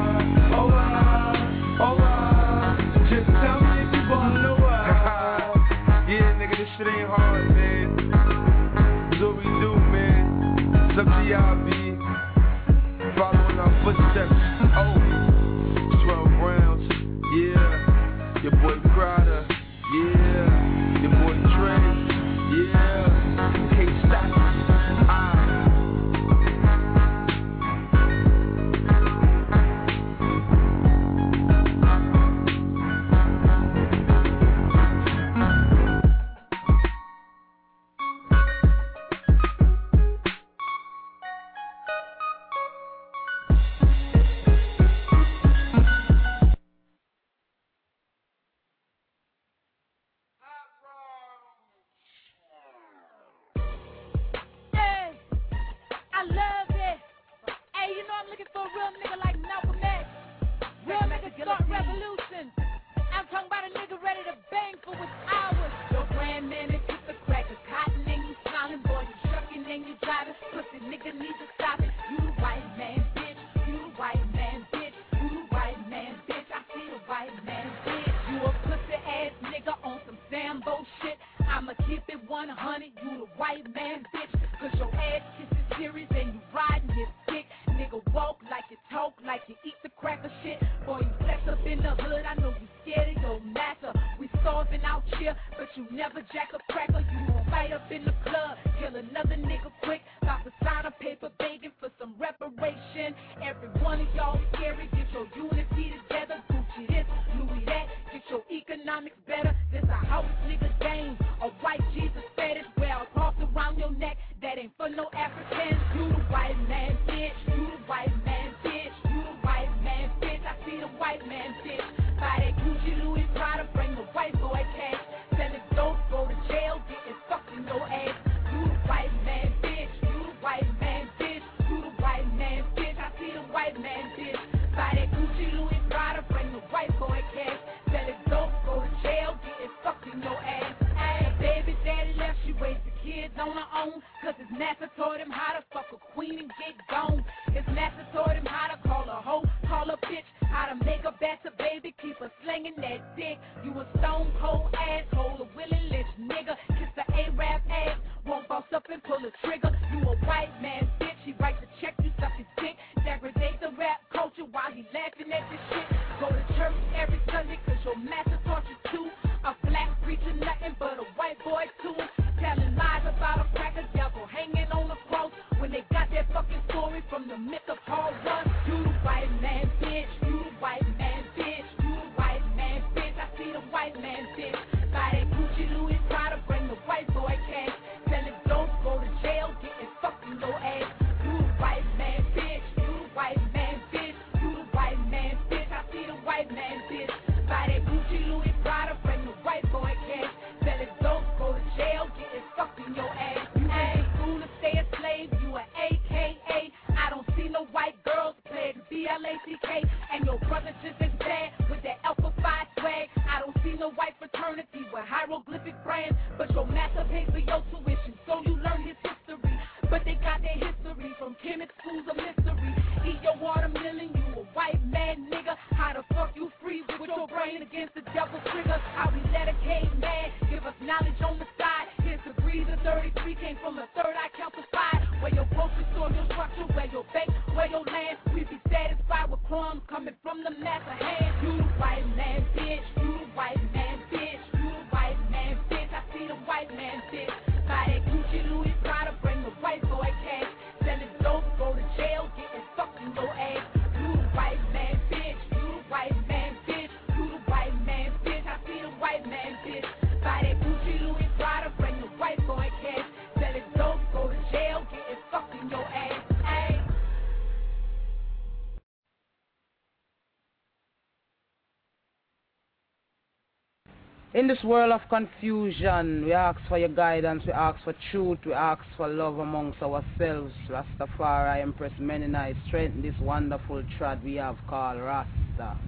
Just tell me if you wanna know why. Yeah, nigga, this shit ain't hard, man. It's what we do, man. It's up to y'all, B. Following our footsteps, 12 rounds, yeah. Your boy Prada, yeah. Your boy Trey, yeah. K-Stacks, Buy that Gucci slanging that dick. You a stone cold asshole, a Willie Lynch nigga. Kiss the A-rap ass, won't bounce up and pull a trigger. You a white man bitch, he write the check, you suck his dick. Degradate the rap culture while he laughing at this shit. Go to church every Sunday cause your master taught you to. A black preacher nothing but a white boy too. Telling lies about a cracker devil hanging on the cross. When they got that fucking story from the myth of Paul Run. You the white man bitch, you the white man bitch, you the white man bitch. I see the white man bitch. Buy that Gucci Louis Prada, bring the white boy cash. Selling dope, go to jail, getting fucking no ass. You the white man bitch, you the white man bitch, you the white man bitch. I see the white man bitch. Buy that Gucci Louis Prada, bring the white boy cash. Selling dope, go to jail, getting fucking your ass. You ain't cool to stay a slave, you an AKA. I don't see no white girls play the BLACK. And your brother just as bad with that Alpha Phi swag. I don't see no white fraternity with hieroglyphic brands. But your master pays for your tuition, so you learn his history. But they got their history from chemic schools of mystery. Eat your watermelon, you a white man nigga. How the fuck you free with your brain against the devil's trigger? How we let a caveman give us knowledge on the side. His degrees of 33 came from the third eye calcified. Where your grocery store, your structure, where your bank, where your land. We be satisfied with crumbs coming from the master hand. You the white man bitch, you the white man bitch, you the white man bitch. I see the white man bitch. Buy that Gucci Louis Prada, bring the white boy cash. Selling dope, go to jail, getting fucking your ass. You the white man bitch, you the white man bitch, you the white man bitch. I see the white man bitch. Buy that Gucci Louis Prada, bring the white boy cash. Selling dope, go to jail, getting fucking your ass. Ay. In this world of confusion, we ask for your guidance, we ask for truth, we ask for love amongst ourselves. Rastafari, Empress Mennonite, strengthen this wonderful trad we have called Rasta.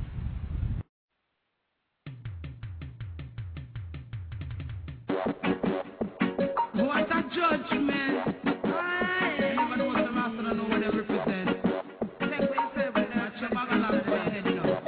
What a judgment! I never know what the Rasta don't know what they represent. Take what you say, but that's your bag of life for your head, you know.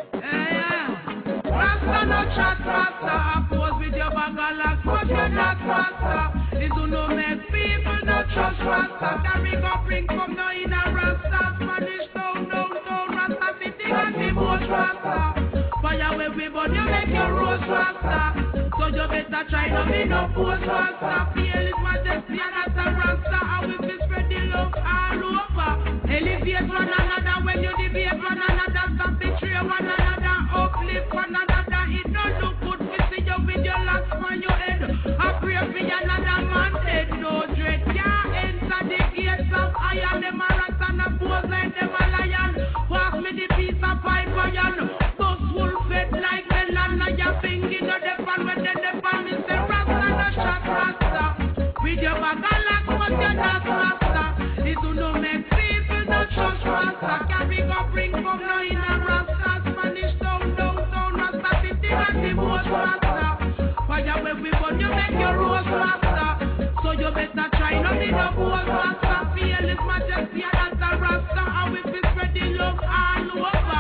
Rasta no chat, Rasta oppose with your bag of lack, but you're not Rasta. It do no make people no trust Rasta. Carry go bring come no in a Rasta. Spanish down, Rasta sitting on the most Rasta. Fire where we burn, you make your rose Rasta. So you better try to be no post Rasta. Feel his majesty and that's a Rasta. I will be spreading love all over. Elevate one another when you debate one another. Stop betray one another, uplift one another. It don't look good to see you with your locks on your head. I pray for another man dead, no dread. Can't enter the gates of iron. Them a Rasta and a pose like them a lion. Pass me the piece of pipe iron. Those wolf fed like melon. Now your finger no depend when they depend. Me say Rasta no shot Rasta. With your bag of locks but you're not Rasta. It do no make people no trust Rasta. Carry go bring come no in a Rasta. Spanish down, Rasta 50 and the most Rasta. Fire where we burn you make your rose Rasta. So you better try not be no post Rasta. Feel his majesty and that's a Rasta. And we be spreading love all over.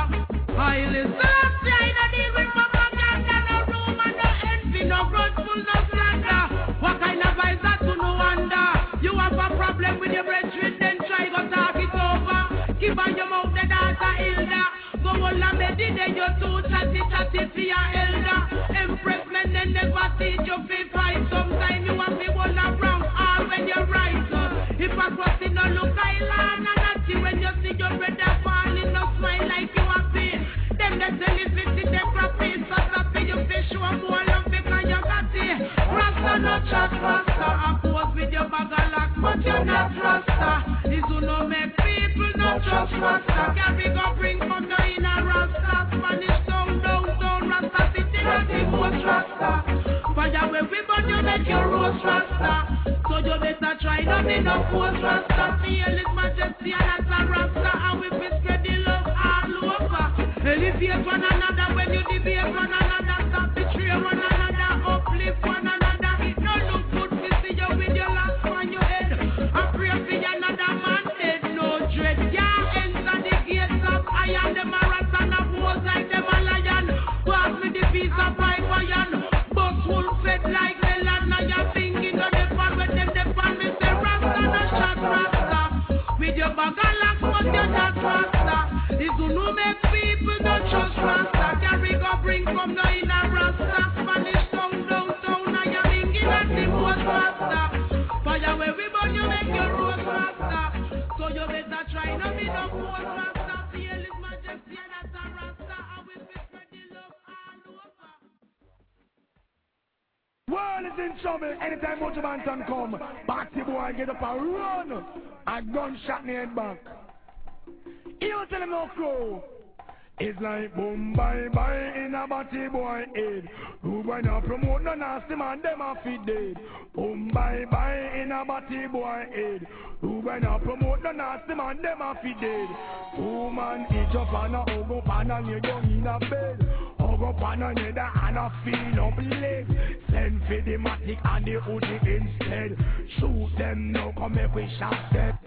I listen, I don't deal with propaganda, no rumor, no envy, no grudgeful, no slander. What kind of eyes that to no wonder? You have a problem with your brethren, then try go talk it over. Give on your mouth the data Hilda. Go on and bedi then you too chatty for your elder. Empress men then never teach you fi fight. Sometimes you have to one around all when you're right. If I cross it no look island and natty when you see your brother falling, no smile like you have been. Them that tell you 50 them profit, so happy you fish show more love because you got it. Rasta no chat Rasta, oppose with your bag of lack, but you're not Rasta. This will no make people no trust Rasta. Carry go bring from the inner Rasta. Spanish down, Rasta sitting on the most Rasta. Fire where we burn you make your rose Rasta. So you better try not be no post Rasta. Feel his majesty and that's a Rasta. And we be spreading love all over. Elevate one another when you debate one another. Stop betray one another, uplift one another. It don't look good to see you with your locks on your head. I pray for another man dead, no dread. Can't enter the gates of iron. Them a Rasta and a pose like them a lion. Pass me Is who no make people not trust Rasta. Carry go bring from no in a Rasta. Spanish town downtown. I am thinking that the most Rasta. Fire where we burn you make your road Rasta. So you better try not be no most Rasta. Feel his majesty and that's a Rasta. I will be spread the love all over. World is in trouble. Anytime Mojo Banton come, Batty boy get up and run. A gunshot in the head back. He don't tell him no crow. It's like boom bye bye in a Batty boy head. Who boy not promote no nasty man, them a feed dead. Boom bye bye in a Batty boy head. Who boy not promote no nasty man, them a feed dead. Woman each up on a hug up and a lay down in a bed. Hug up on a nether and a feel up legs. Send for the matic and the Uzi instead. Shoot them now, come make we shot them.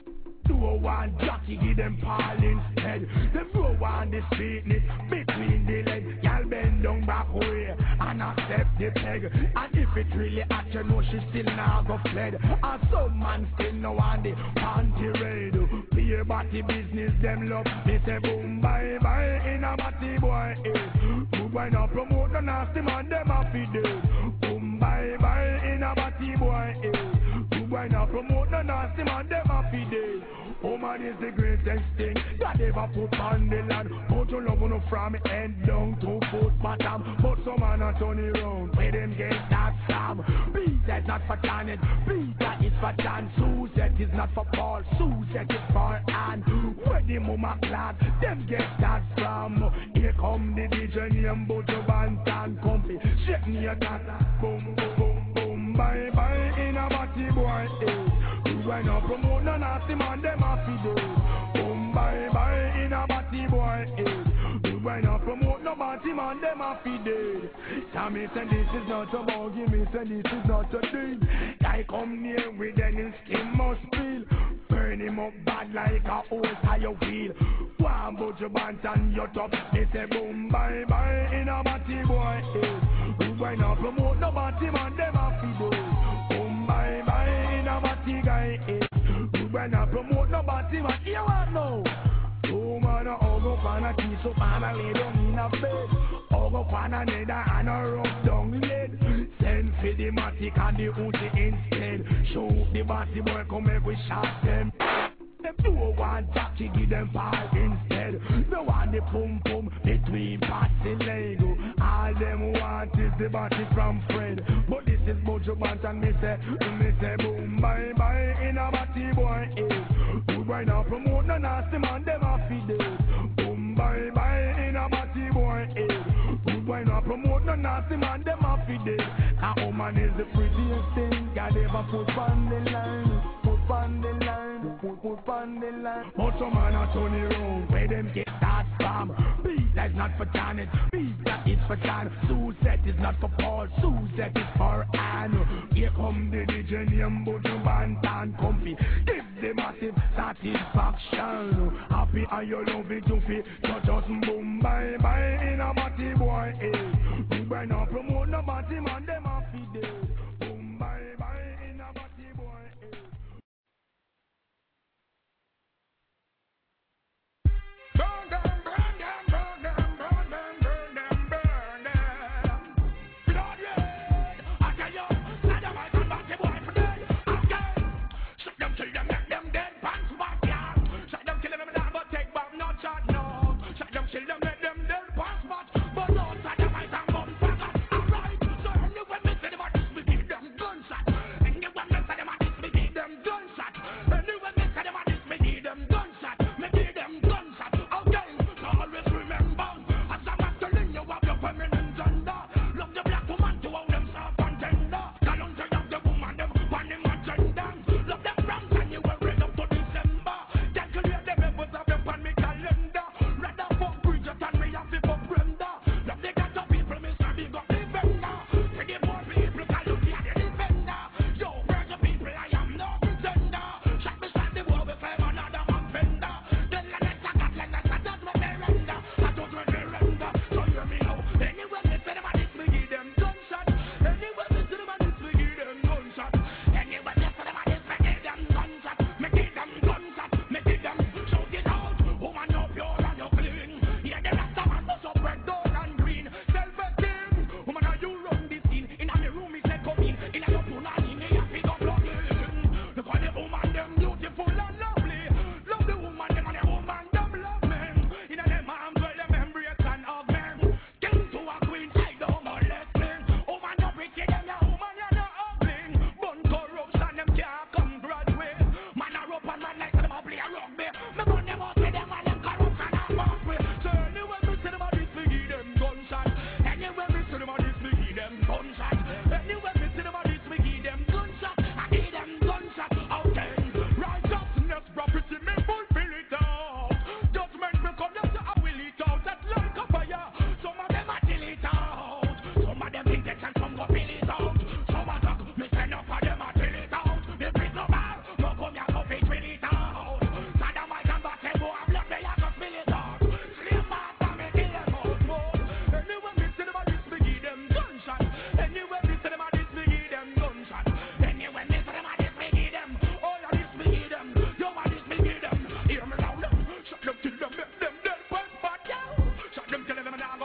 Do one jockey, give them pal instead. Them go on the sweetness between the legs. Y'all bend down back way and accept the peg. And if it really at you know she still now go fled. And some man still no on the panty raid. Pay body business them love. They say boom bye bye in a body boy head. Who boy not promote the nasty man them a feed dead. Boom bye bye in a body boy head. Why not promote the nasty man, them a feed it. Woman is the greatest thing that ever put on the land. Put your love on from head down to foot bottom. But some man a turn it round, where them get that Sam. Peter is not for Janet, Peter is for John. Suzette is not for Paul, Suzette is for Anne. Where the mama class, them get that from. Here come the DJ name Mojo Banton Comfy. Shake me a that, boom, boom, boom, boom. Bye bye in a Batty boy head. You ain't no promote no nasty man, them a feed it. Boom bye bye in a Batty boy head. You ain't no promote no Batty man, them a feed it. Tommy said this is not a buggy, me said this is not a thing. I come near with any skin must feel. Burn him up bad like a old tire wheel. One Mojo Banton your top. They say boom bye bye in a Batty boy head. You ain't no promote no Batty man, them a feed it. Boom bye bye in a Batty guy head. You ain't no promote no Batty man, you want no. Two man a hug up and a kiss up and a lay down in a bed. Hug up and a nether and a rub down lead. Send for the matic and the Uzi instead. Shoot the Batty boy, come make we shot them. Them do one jockey, give them pal instead. No one the pum pum between parts and Lego. All them want is the Batty from Fred. But this is Mojo Banton, me say boom bye bye in a Batty boy head. Who boy now promote no nasty man, them a feed it. Boom bye bye in a Batty boy head. Who boy now promote no nasty man, them a feed it. A woman is the prettiest thing God ever put on the line. Put on the line, put on the line. But some man a turn it round, where them get that from. Peter is not for Janet, Peter is for John. Suzette is not for Paul, Suzette is for Anne. Here come the DJ name Mojo Banton Comfy. Give the massive satisfaction. Happy and you love it to feel. So just boom bye bye in a Batty boy head. You better not promote no Batty man, them a feed it. Boom bye bye in a Batty boy head. Burn them, burn them, burn them, burn them, burn them, burn them. Blood red, I tell you, now them I come back to boy for dead. Again, shut them till them make them dead pants back, yeah. Shut them till them die, but take back no shot, no. Shut them till them make them dead pants back, but no shot them I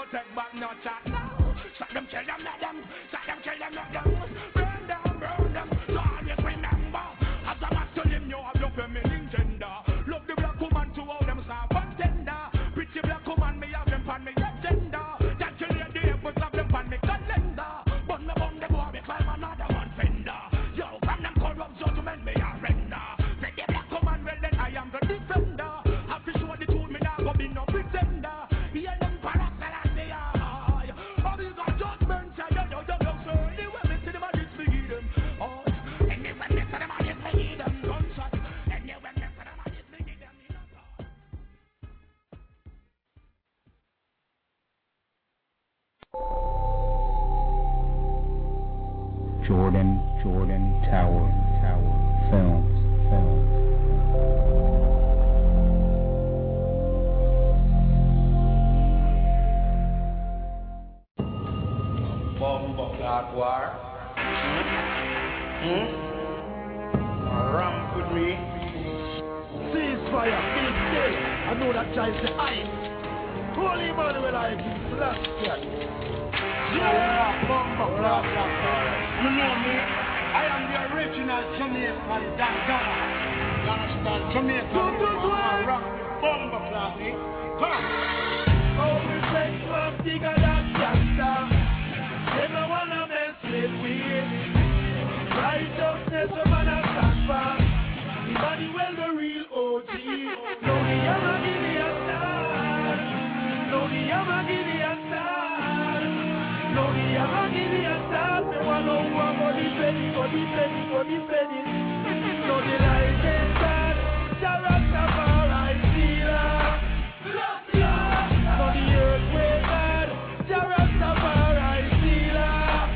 take back no chat. Shut them, kill them, let them. Shut them, kill them, let them. Burn them. So always remember, as a masculine, you have your feminine gender. Love the black woman to all them soft and tender. Pretty black woman, me have them on me agenda. That you lay the apples have them on me calendar. But me bun them boy, me climb another one fender. Yo, from them corrupt judgment, me a render. Say the black woman, well then I am the defender. Have to show the truth, me not go be no pretender. Hear them paraxel and say, ah, all these are judgments, yo, so anyway, me see them and it's me give them. Oh, anyway, me see them and it's me give them. Gunshot, anyway, me see them and it's me give them. Jordan Tower Films. Bomba clock war. Ramp with me. Ceasefire, be still. I know that child say I. Holy Emmanuel, I give blast. Yeah, bomba clock war. You know me. I am the original Jamaican Dangana. You understand? Jamaican rock bomba clock. Come on. Oh, we say one bigger than gangsta. They don't wanna mess with we. Righteousness, a man of Stampa. Emmanuel, the real OG. No, the Yamagini star. No, the Yamagini star. No, the Yamagini star. Me wanna go the penny. No, the light is God. Jarastafari sealer. No, the earth way God. Jarastafari sealer.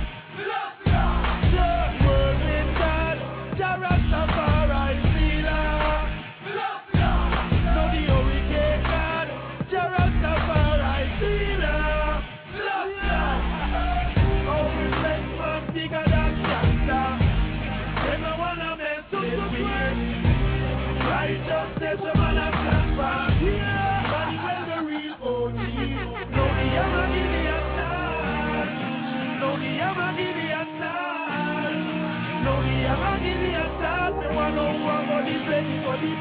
The world with God. Jarastafari sealer. No, the hurricane God. Jarastafari sealer. Oh, we bless man bigger than gangsta. They don't wanna mess with me. Righteousness, a man of Stampa. Emmanuel, the real OG. No, the Yamagini star. No, the Yamagini star. No, the Yamagini star. Me wanna go the penny. No, the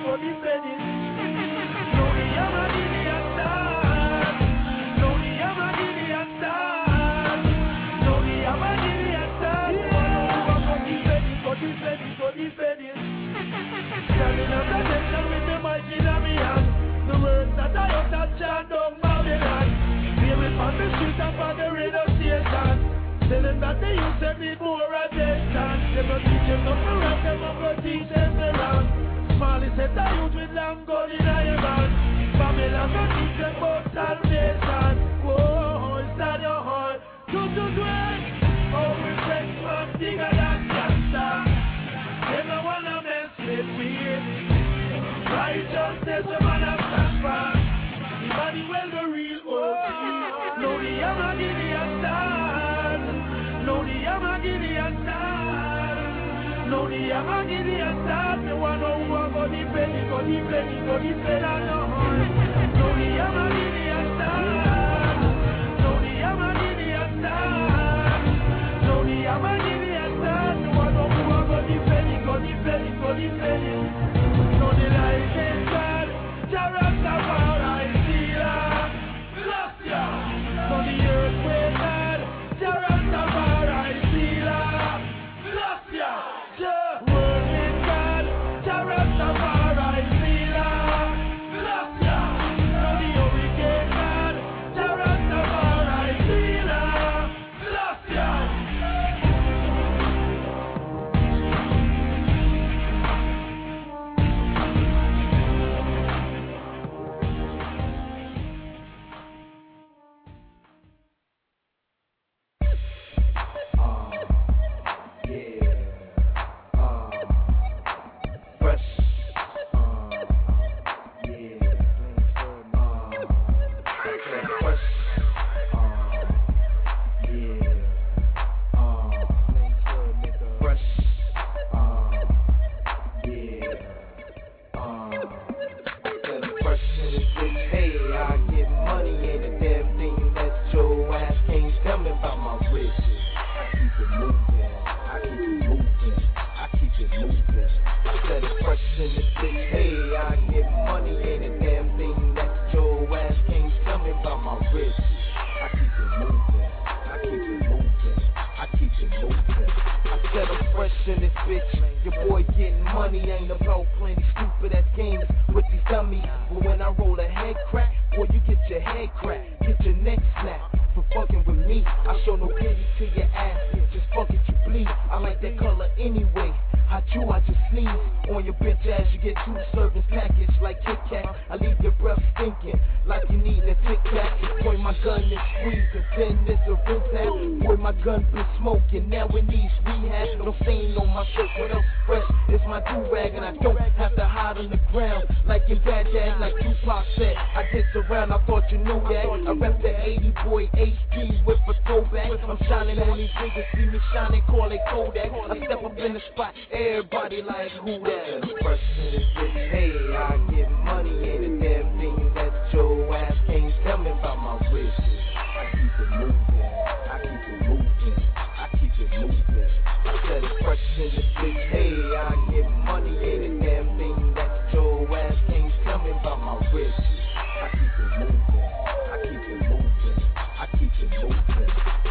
Yamagini star. No, the Yamagini star. No, the Yamagini star. Me wanna go the penny. Standing on the section with the mic in my hand. The words that I utter chant down Babylon. Hear it on the street and on the radio station. Telling that the youth them need more attention. They go teach them not to rap, them not go teach them the wrong. Smalley said the youth with long gun in a hand. Babylon go teach them about salvation. Whoa, it's not your heart. Do it. Oh, we flex man bigger than gangsta. They don't wanna mess with me. Righteousness, a man of Stampa. Emmanuel, the real OG. No, the Yamagini star. No, the Yamagini star. No, the Yamagini star. Me wanna go the penny. No, the Yamagini star. No, the Yamagini star. No, the Yamagini star. Me wanna go the penny. No, the light is God. Jarastafari sealer. No, the earth way God. Jarastafari sealer. The world is God. Jarastafari sealer. No, the hurricane God. Jarastafari sealer. Hey, I get money, ain't a damn thing that's me about my wrist. I keep it moving, I keep it moving, I keep it moving. I said I'm fresh in this bitch. Your boy getting money, ain't about plenty stupid ass games with these dummies. But when I roll a head crack, boy, you get your head cracked, get your neck snapped. For fucking with me, I show no pity to your ass. Just fuck it, you bleed. I like that color anyway. I chew, I just sneeze on your bitch ass. You get 2 servings packaged like Kit Kat. I leave your breath stinking like you need a Tic Tac. Boy, my gun is squeezing, then there's a rim tap. Boy, my gun been smoking, now it needs rehab. No stain on my shirt, what else fresh? It's my do-rag and I don't have to hide on the ground like in Baghdad, like Tupac said. I did around, I thought you knew that. I rep the 80 boy HP with a throwback. I'm shining on these niggas, see me shining, call it Kodak. I step up in the spot, everybody like who that? I'm fresh in this bitch, hey, I get money, ain't a damn thing that your ass can't tell me about my wrist. I keep it moving, I keep it moving, I keep it moving. I said I'm fresh in this bitch, hey, I get money, ain't a damn thing that your ass can't tell me about my wrist. I keep it moving, I keep it moving, I keep it moving.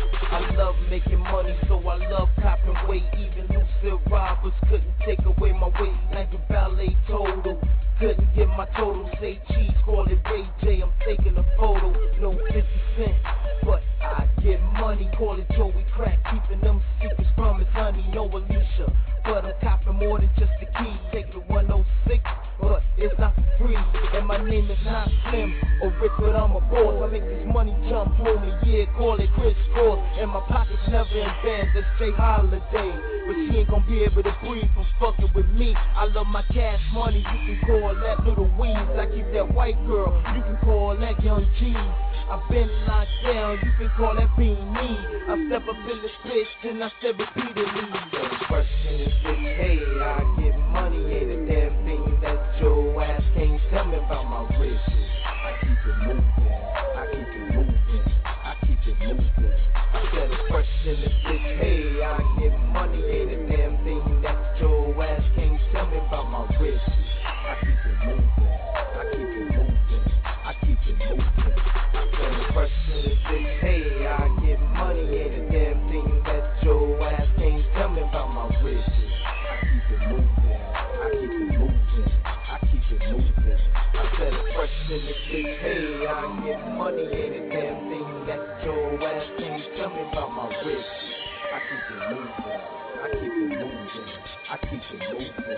I love making money, so I love copping weight. Even lucid robbers couldn't take away my weight like a ballet total. Couldn't get my total, say cheese, call it Ray J. I'm taking a photo, no 50 cents, but I get money, call it Joey Crack. Keeping them secrets from his honey, no Alicia. But I'm copping more than just the key. Take the 106, but it's not for free. And my name is not Slim or Rick, but I'm a boss. I make this money jump home a year, call it Chris Cross. And my pockets never in bands, that's straight holiday. But she ain't gonna be able to breathe from fucking with me. I love my cash money, you can call that little weeds. I keep that white girl, you can call that young G. I've been locked down, you can call that being me. I step up in this bitch and I step repeatedly. Fresh in this bitch, hey, I get money, ain't a damn thing that your ass can't tell me about my wrist. I keep it moving, I keep it moving, I keep it moving. I said I'm fresh in this bitch, hey, I get money, ain't a damn thing that your ass can't tell me about my wrist. I keep it moving, I keep it moving, I keep it moving. I said I'm fresh in this bitch, hey, I get money, ain't a damn thing that your ass can't tell me about my wrist. I keep it moving, I keep it moving, I keep it moving. I said I'm fresh in this bitch, hey, I get money, ain't a damn thing that your ass can't tell me about my wrist. I keep it moving, I keep it moving, I keep it moving.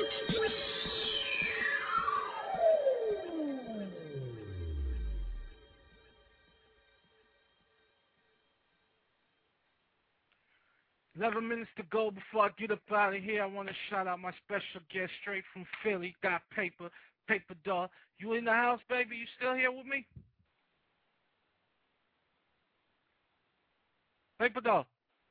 Eleven minutes to go before I get up out of here. I want to shout out my special guest straight from Philly, Got Paper, Paper Doll. You in the house, baby? You still here with me? Paper Doll.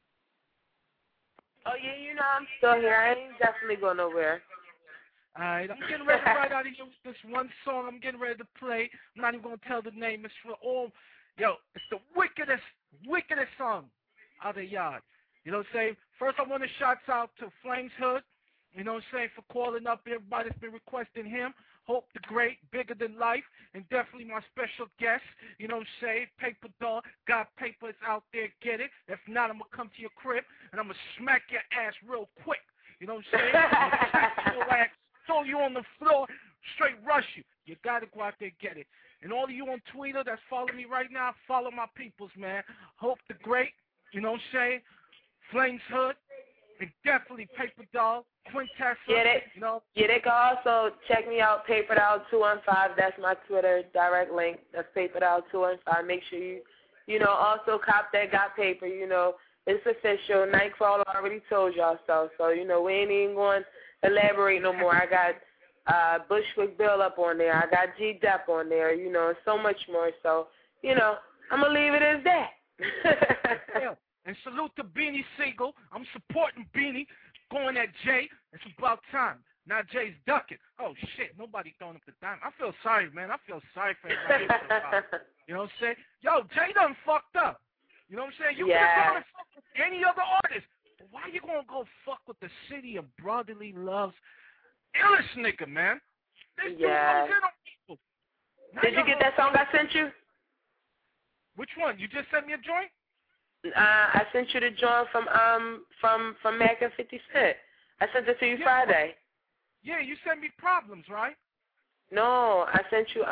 Oh, yeah, you know I'm still here. I ain't definitely going nowhere. Alright, I'm getting ready to write out of here with this one song I'm getting ready to play. I'm not even going to tell the name. It's for all, it's the wickedest song out of the yard. You know what I'm saying? First, I want to shout out to Flames Hood, you know what I'm saying, for calling up everybody that's been requesting him. Hope the Great, Bigger Than Life, and definitely my special guest, you know what I'm saying, Paper Doll. Got papers out there, get it. If not, I'm going to come to your crib, and I'm going to smack your ass real quick. You know what I'm saying? I'm your ass, throw you on the floor, straight rush you. You got to go out there, get it. And all of you on Twitter that's following me right now, follow my peoples, man. Hope the Great, you know what I'm saying, Flames Hood, and definitely Paper Doll, Quintessa. Yeah, they can also check me out, Paper Doll 215. That's my Twitter direct link. That's Paper Doll 215. Make sure you also cop that Got Paper. It's official. Nightcrawler already told y'all so. So we ain't even going to elaborate no more. I got Bushwick Bill up on there. I got G Depp on there. So much more. So I'm gonna leave it as that. Yeah. And salute to Beanie Siegel. I'm supporting Beanie. Going at Jay. It's about time. Now Jay's ducking. Oh, shit. Nobody throwing up the dime. I feel sorry, man. I feel sorry for everybody. You know what I'm saying? Yo, Jay done fucked up. You know what I'm saying? You could have gone and fucked with any other artist. But why you going to go fuck with the City of Brotherly Love's illest nigga, man? This dude goes in on people. Did you get that song I sent you? Which one? You just sent me a joint? I sent you the joint from Mac and 50 Cent. I sent it to you Friday. Yeah, you sent me Problems, right? No, I sent you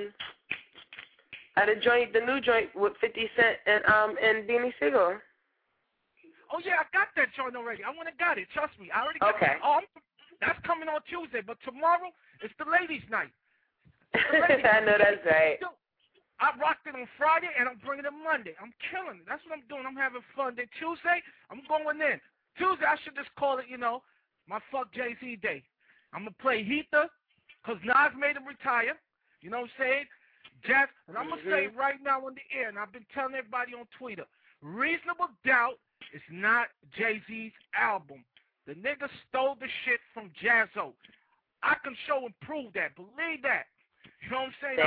the new joint with 50 Cent and Beanie Sigel. Oh yeah, I got that joint already. I went and got it. Trust me, I already got it. Oh, that's coming on Tuesday, but tomorrow it's the ladies' night. I know that's right. I rocked it on Friday, and I'm bringing it Monday. I'm killing it. That's what I'm doing. I'm having fun. Then Tuesday, I'm going in. Tuesday, I should just call it, my fuck Jay-Z day. I'm going to play Heather, because Nas made him retire. You know what I'm saying? Jazz, and I'm going to say right now on the air, and I've been telling everybody on Twitter, Reasonable Doubt is not Jay-Z's album. The nigga stole the shit from Jazzo. I can show and prove that. Believe that. You know what I'm saying?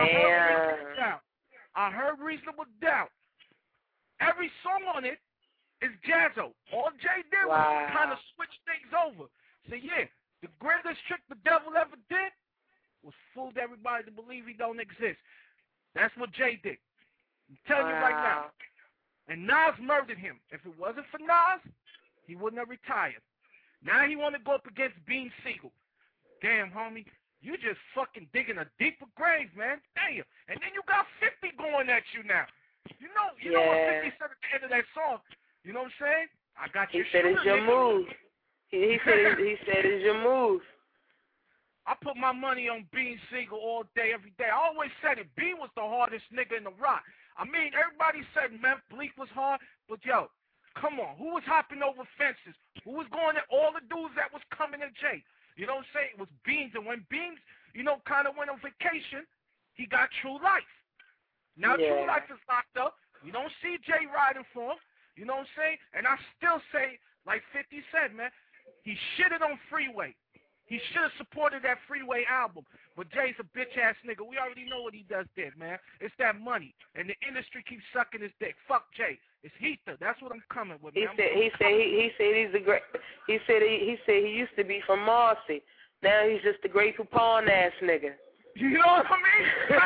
I heard Reasonable Doubt. Every song on it is Jazzo. All Jay did was kind of switch things over. So yeah, the greatest trick the devil ever did was fooled everybody to believe he don't exist. That's what Jay did. I'm telling you right now. And Nas murdered him. If it wasn't for Nas, he wouldn't have retired. Now he want to go up against Beanie Sigel. Damn, homie. You just fucking digging a deeper grave, man. Damn. And then you got 50 going at you now. You know what 50 said at the end of that song? You know what I'm saying? I got your shit. He said it's your move. He said it's your move. I put my money on Beanie Sigel all day, every day. I always said it. Bean was the hardest nigga in the rock. I mean, everybody said Memphis Bleek was hard, but yo, come on. Who was hopping over fences? Who was going at all the dudes that was coming at Jay? You know what I'm saying? It was Beans, and when Beans, kind of went on vacation, he got True Life. Now True Life is locked up. You don't see Jay riding for him. You know what I'm saying? And I still say, like 50 said, man, he shitted on Freeway. He should have supported that Freeway album. But Jay's a bitch-ass nigga. We already know what he does there, man. It's that money. And the industry keeps sucking his dick. Fuck Jay. It's Heather. That's what I'm coming with, man. He said he's the great. He said he used to be from Marcy. Now he's just a Great Poupon ass nigga. You know what I mean?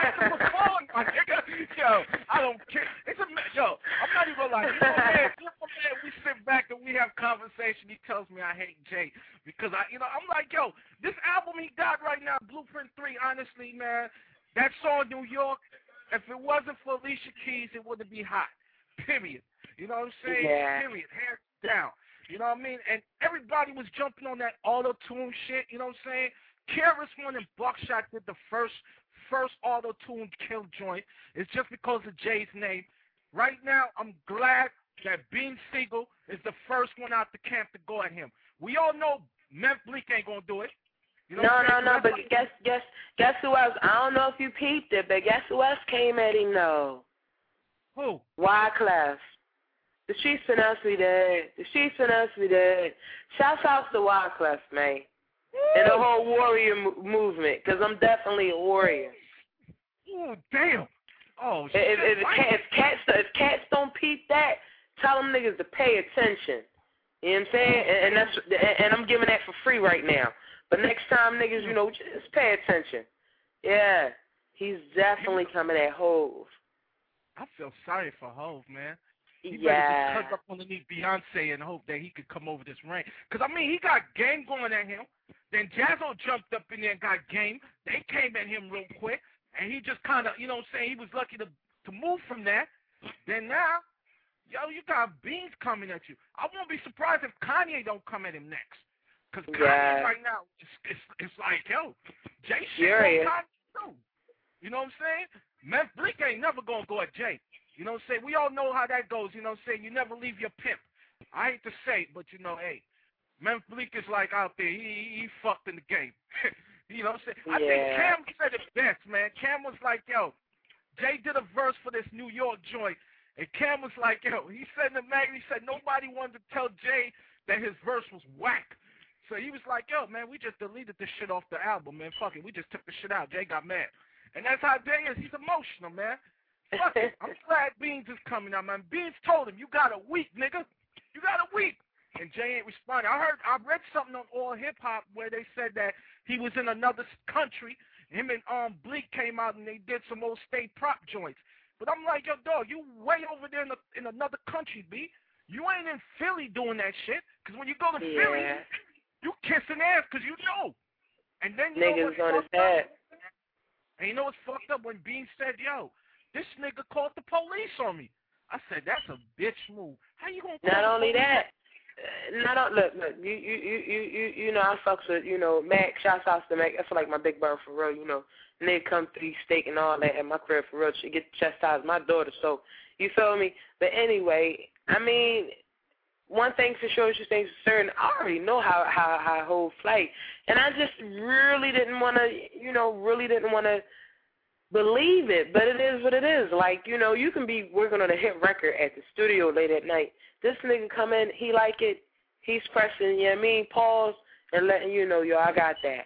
My nigga. Yo, I don't care. I'm not even gonna lie. Man, we sit back and we have conversation. He tells me I hate Jay because I'm like, yo, this album he got right now, Blueprint 3. Honestly, man, that song New York. If it wasn't for Alicia Keys, it wouldn't be hot. Period. You know what I'm saying? Yeah. Period. Hands down. You know what I mean? And everybody was jumping on that auto-tune shit. You know what I'm saying? KRS-One and Buckshot did the first auto-tune kill joint. It's just because of Jay's name. Right now, I'm glad that Beanie Sigel is the first one out the camp to go at him. We all know Memphis Bleek ain't gonna do it. You know no. But guess who else? I don't know if you peeped it, but guess who else came at him though? Who? Wyclef. The streets finesse we did. The streets finesse we did. Shouts out to Wyclef, man. And the whole warrior movement, because I'm definitely a warrior. Oh, damn. Oh, shit. If cats don't peep that, tell them niggas to pay attention. You know what I'm saying? And I'm giving that for free right now. But next time, niggas, just pay attention. Yeah. He's definitely coming at Hove. I feel sorry for Hove, man. He better just cut up underneath Beyonce and hope that he could come over this range. Because, he got game going at him. Then Jazzo jumped up in there and got game. They came at him real quick. And he just kind of, he was lucky to move from that. Then now, you got Beans coming at you. I won't be surprised if Kanye don't come at him next. Because Kanye right now, it's like, Jay shit on Kanye too. You know what I'm saying? Memphis Bleek ain't never going to go at Jay. You know what I'm saying? We all know how that goes. You know what I'm saying? You never leave your pimp. I hate to say it, but hey, Memphis Bleek is like out there. He fucked in the game. You know what I'm saying? I think Cam said it best, man. Cam was like, Jay did a verse for this New York joint, and Cam was like, he said in the magazine, he said nobody wanted to tell Jay that his verse was whack. So he was like, man, we just deleted this shit off the album, man. Fuck it. We just took the shit out. Jay got mad. And that's how Jay is. He's emotional, man. Fuck it. I'm glad Beans is coming out, man. Beans told him, you got a week, nigga. You got a week. And Jay ain't responding. I read something on All Hip Hop where they said that he was in another country. Him and Bleek came out and they did some old state prop joints. But I'm like, yo, dog, you way over there in another country, B. You ain't in Philly doing that shit. Because when you go to Philly, you kissing ass because you know. And then you know what's fucked up? And you know what's fucked up? When Bean said, yo, this nigga called the police on me. I said, that's a bitch move. How you gonna call Not the only police? that. Look, you know, I fucks with, you know, Mac, shouts out to Mac, that's like my big brother for real, you know. Nigga come through steak and all that at my crib for real, she get chastised, my daughter, so, you feel me? But anyway, I mean, one thing for sure, just things for certain, I already know how whole flight, and I just really didn't want to, believe it, but it is what it is. Like, you know, you can be working on a hit record at the studio late at night. This nigga come in, he like it, he's pressing, you know what I mean, pause, and letting you know, yo, I got that.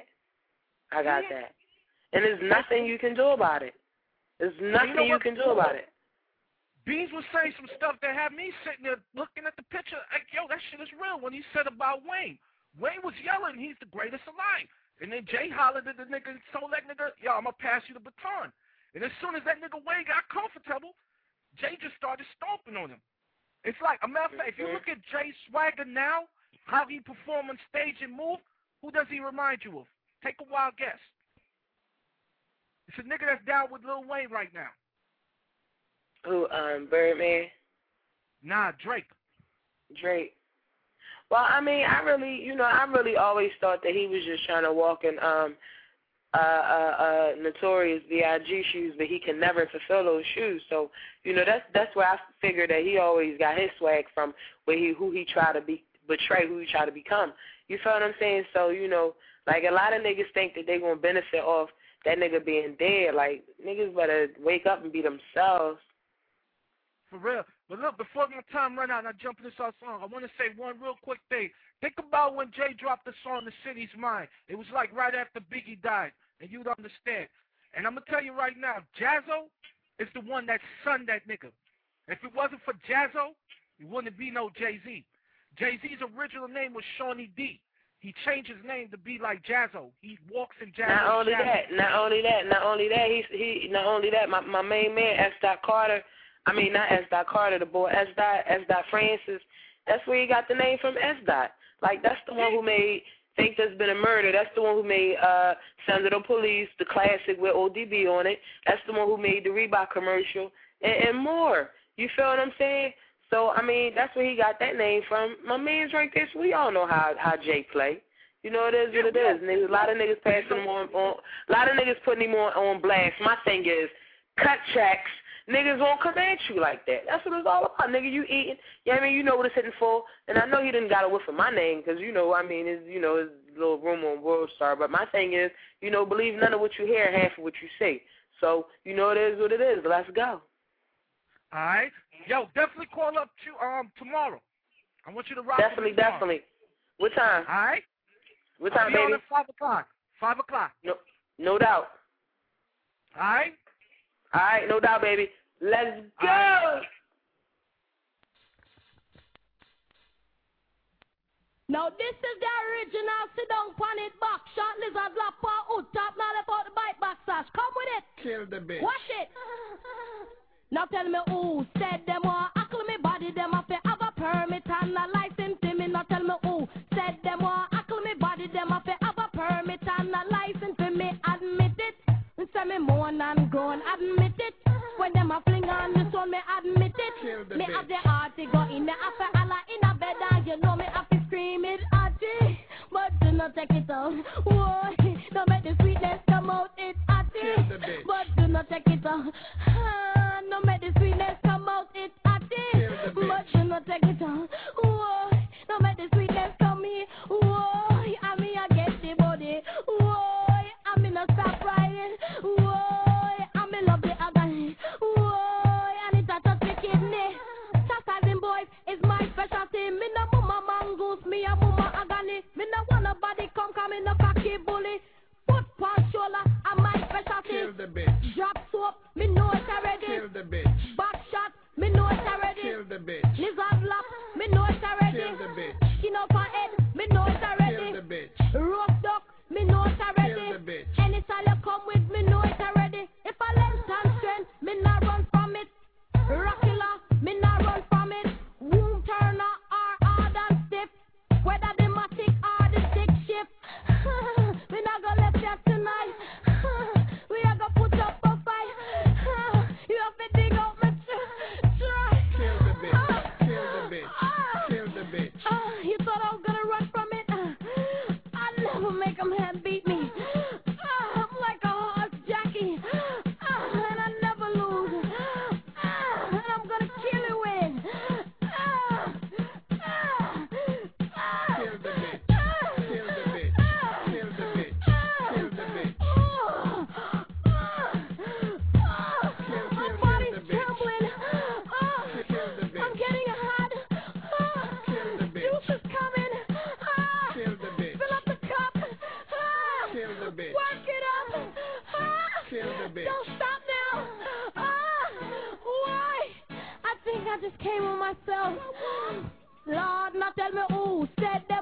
And there's nothing you can do about it. There's nothing you can do about it. Beans was saying some stuff that had me sitting there looking at the picture, like, yo, that shit is real when he said about Wayne. Wayne was yelling, he's the greatest alive. And then Jay hollered at the nigga and told that nigga, yo, I'm going to pass you the baton. And as soon as that nigga Wayne got comfortable, Jay just started stomping on him. It's like, a matter of fact, if you look at Jay's swagger now, how he perform on stage and move, who does he remind you of? Take a wild guess. It's a nigga that's down with Lil Wayne right now. Who, Birdman? Nah, Drake. Well, I mean, I really always thought that he was just trying to walk in Notorious B.I.G. shoes, but he can never fulfill those shoes. So, you know, that's where I figured that he always got his swag from, who he tried to betray, who he tried to become. You feel what I'm saying? So, you know, like a lot of niggas think that they gonna benefit off that nigga being dead. Like, niggas better wake up and be themselves. For real. But look, before my time run out and I jump into this song, I want to say one real quick thing. Think about when Jay dropped the song The City's Mine. It was like right after Biggie died, and you'd understand. And I'm going to tell you right now, Jazzo is the one that sunned that nigga. If it wasn't for Jazzo, it wouldn't be no Jay-Z. Jay-Z's original name was Shawnee D. He changed his name to be like Jazzo. He walks in Jazzo. Not only that, my main man, S. Carter, I mean, not S. Carter, the boy, S. Francis, that's where he got the name from, S. Like, that's the one who made Think There's Been a Murder. That's the one who made Sons of the Police, the classic with ODB on it. That's the one who made the Reebok commercial and more. You feel what I'm saying? So, I mean, that's where he got that name from. My man's right there, so we all know how Jay play. You know, it is what it is. Niggas, a lot of niggas passing him on, a lot of niggas putting him on blast. My thing is, cut tracks. Niggas won't come at you like that. That's what it's all about. Nigga, you eating. Yeah, I mean, you know what it's hitting for. And I know he didn't got a whiff of my name because, you know, I mean, it's, you know, his little room on World Star. But my thing is, you know, believe none of what you hear, half of what you see. So, you know, it is what it is. Let's go. All right. Yo, definitely call up to tomorrow. I want you to rock. Definitely. What time? All right. What time, baby? At 5 o'clock. 5 o'clock. No doubt. All right. All right, no doubt, baby. Let's go. Right. Now this is the original sit down pan it back shot lizard lap hood top now left out the bite back sash. Come with it. Kill the bitch. Watch it. Now tell me who said them want ackle me body them have to have a permit and a license to me. Now tell me who said them want ackle me body them have to have a permit and a license to me. Admit it. Say me moan and groan, admit it. When them a fling on the sun, me admit it. Me have the heart to go in the after Allah in a bed and you know me have to scream it hearty. But do not take it out, whoa. Don't make the sweetness come out, it's hearty. But do not take it out, don't make the sweetness come out, it's hearty. But do not take it out, whoa. Don't make the sweetness come in, whoa. I mean I get the body, whoa. I mean I stop riding, whoa. I mean love the agony, whoa. And it's a touch the kidney. Chastising boys is my specialty. Me no mama mongoose, me a mama agony. Me no want nobody come in no cocky bully. Foot pan shoulder, I'm my specialty. Kill the bitch. Drop soap, me know it already. Kill the just came on myself. Lord, now tell me who said that.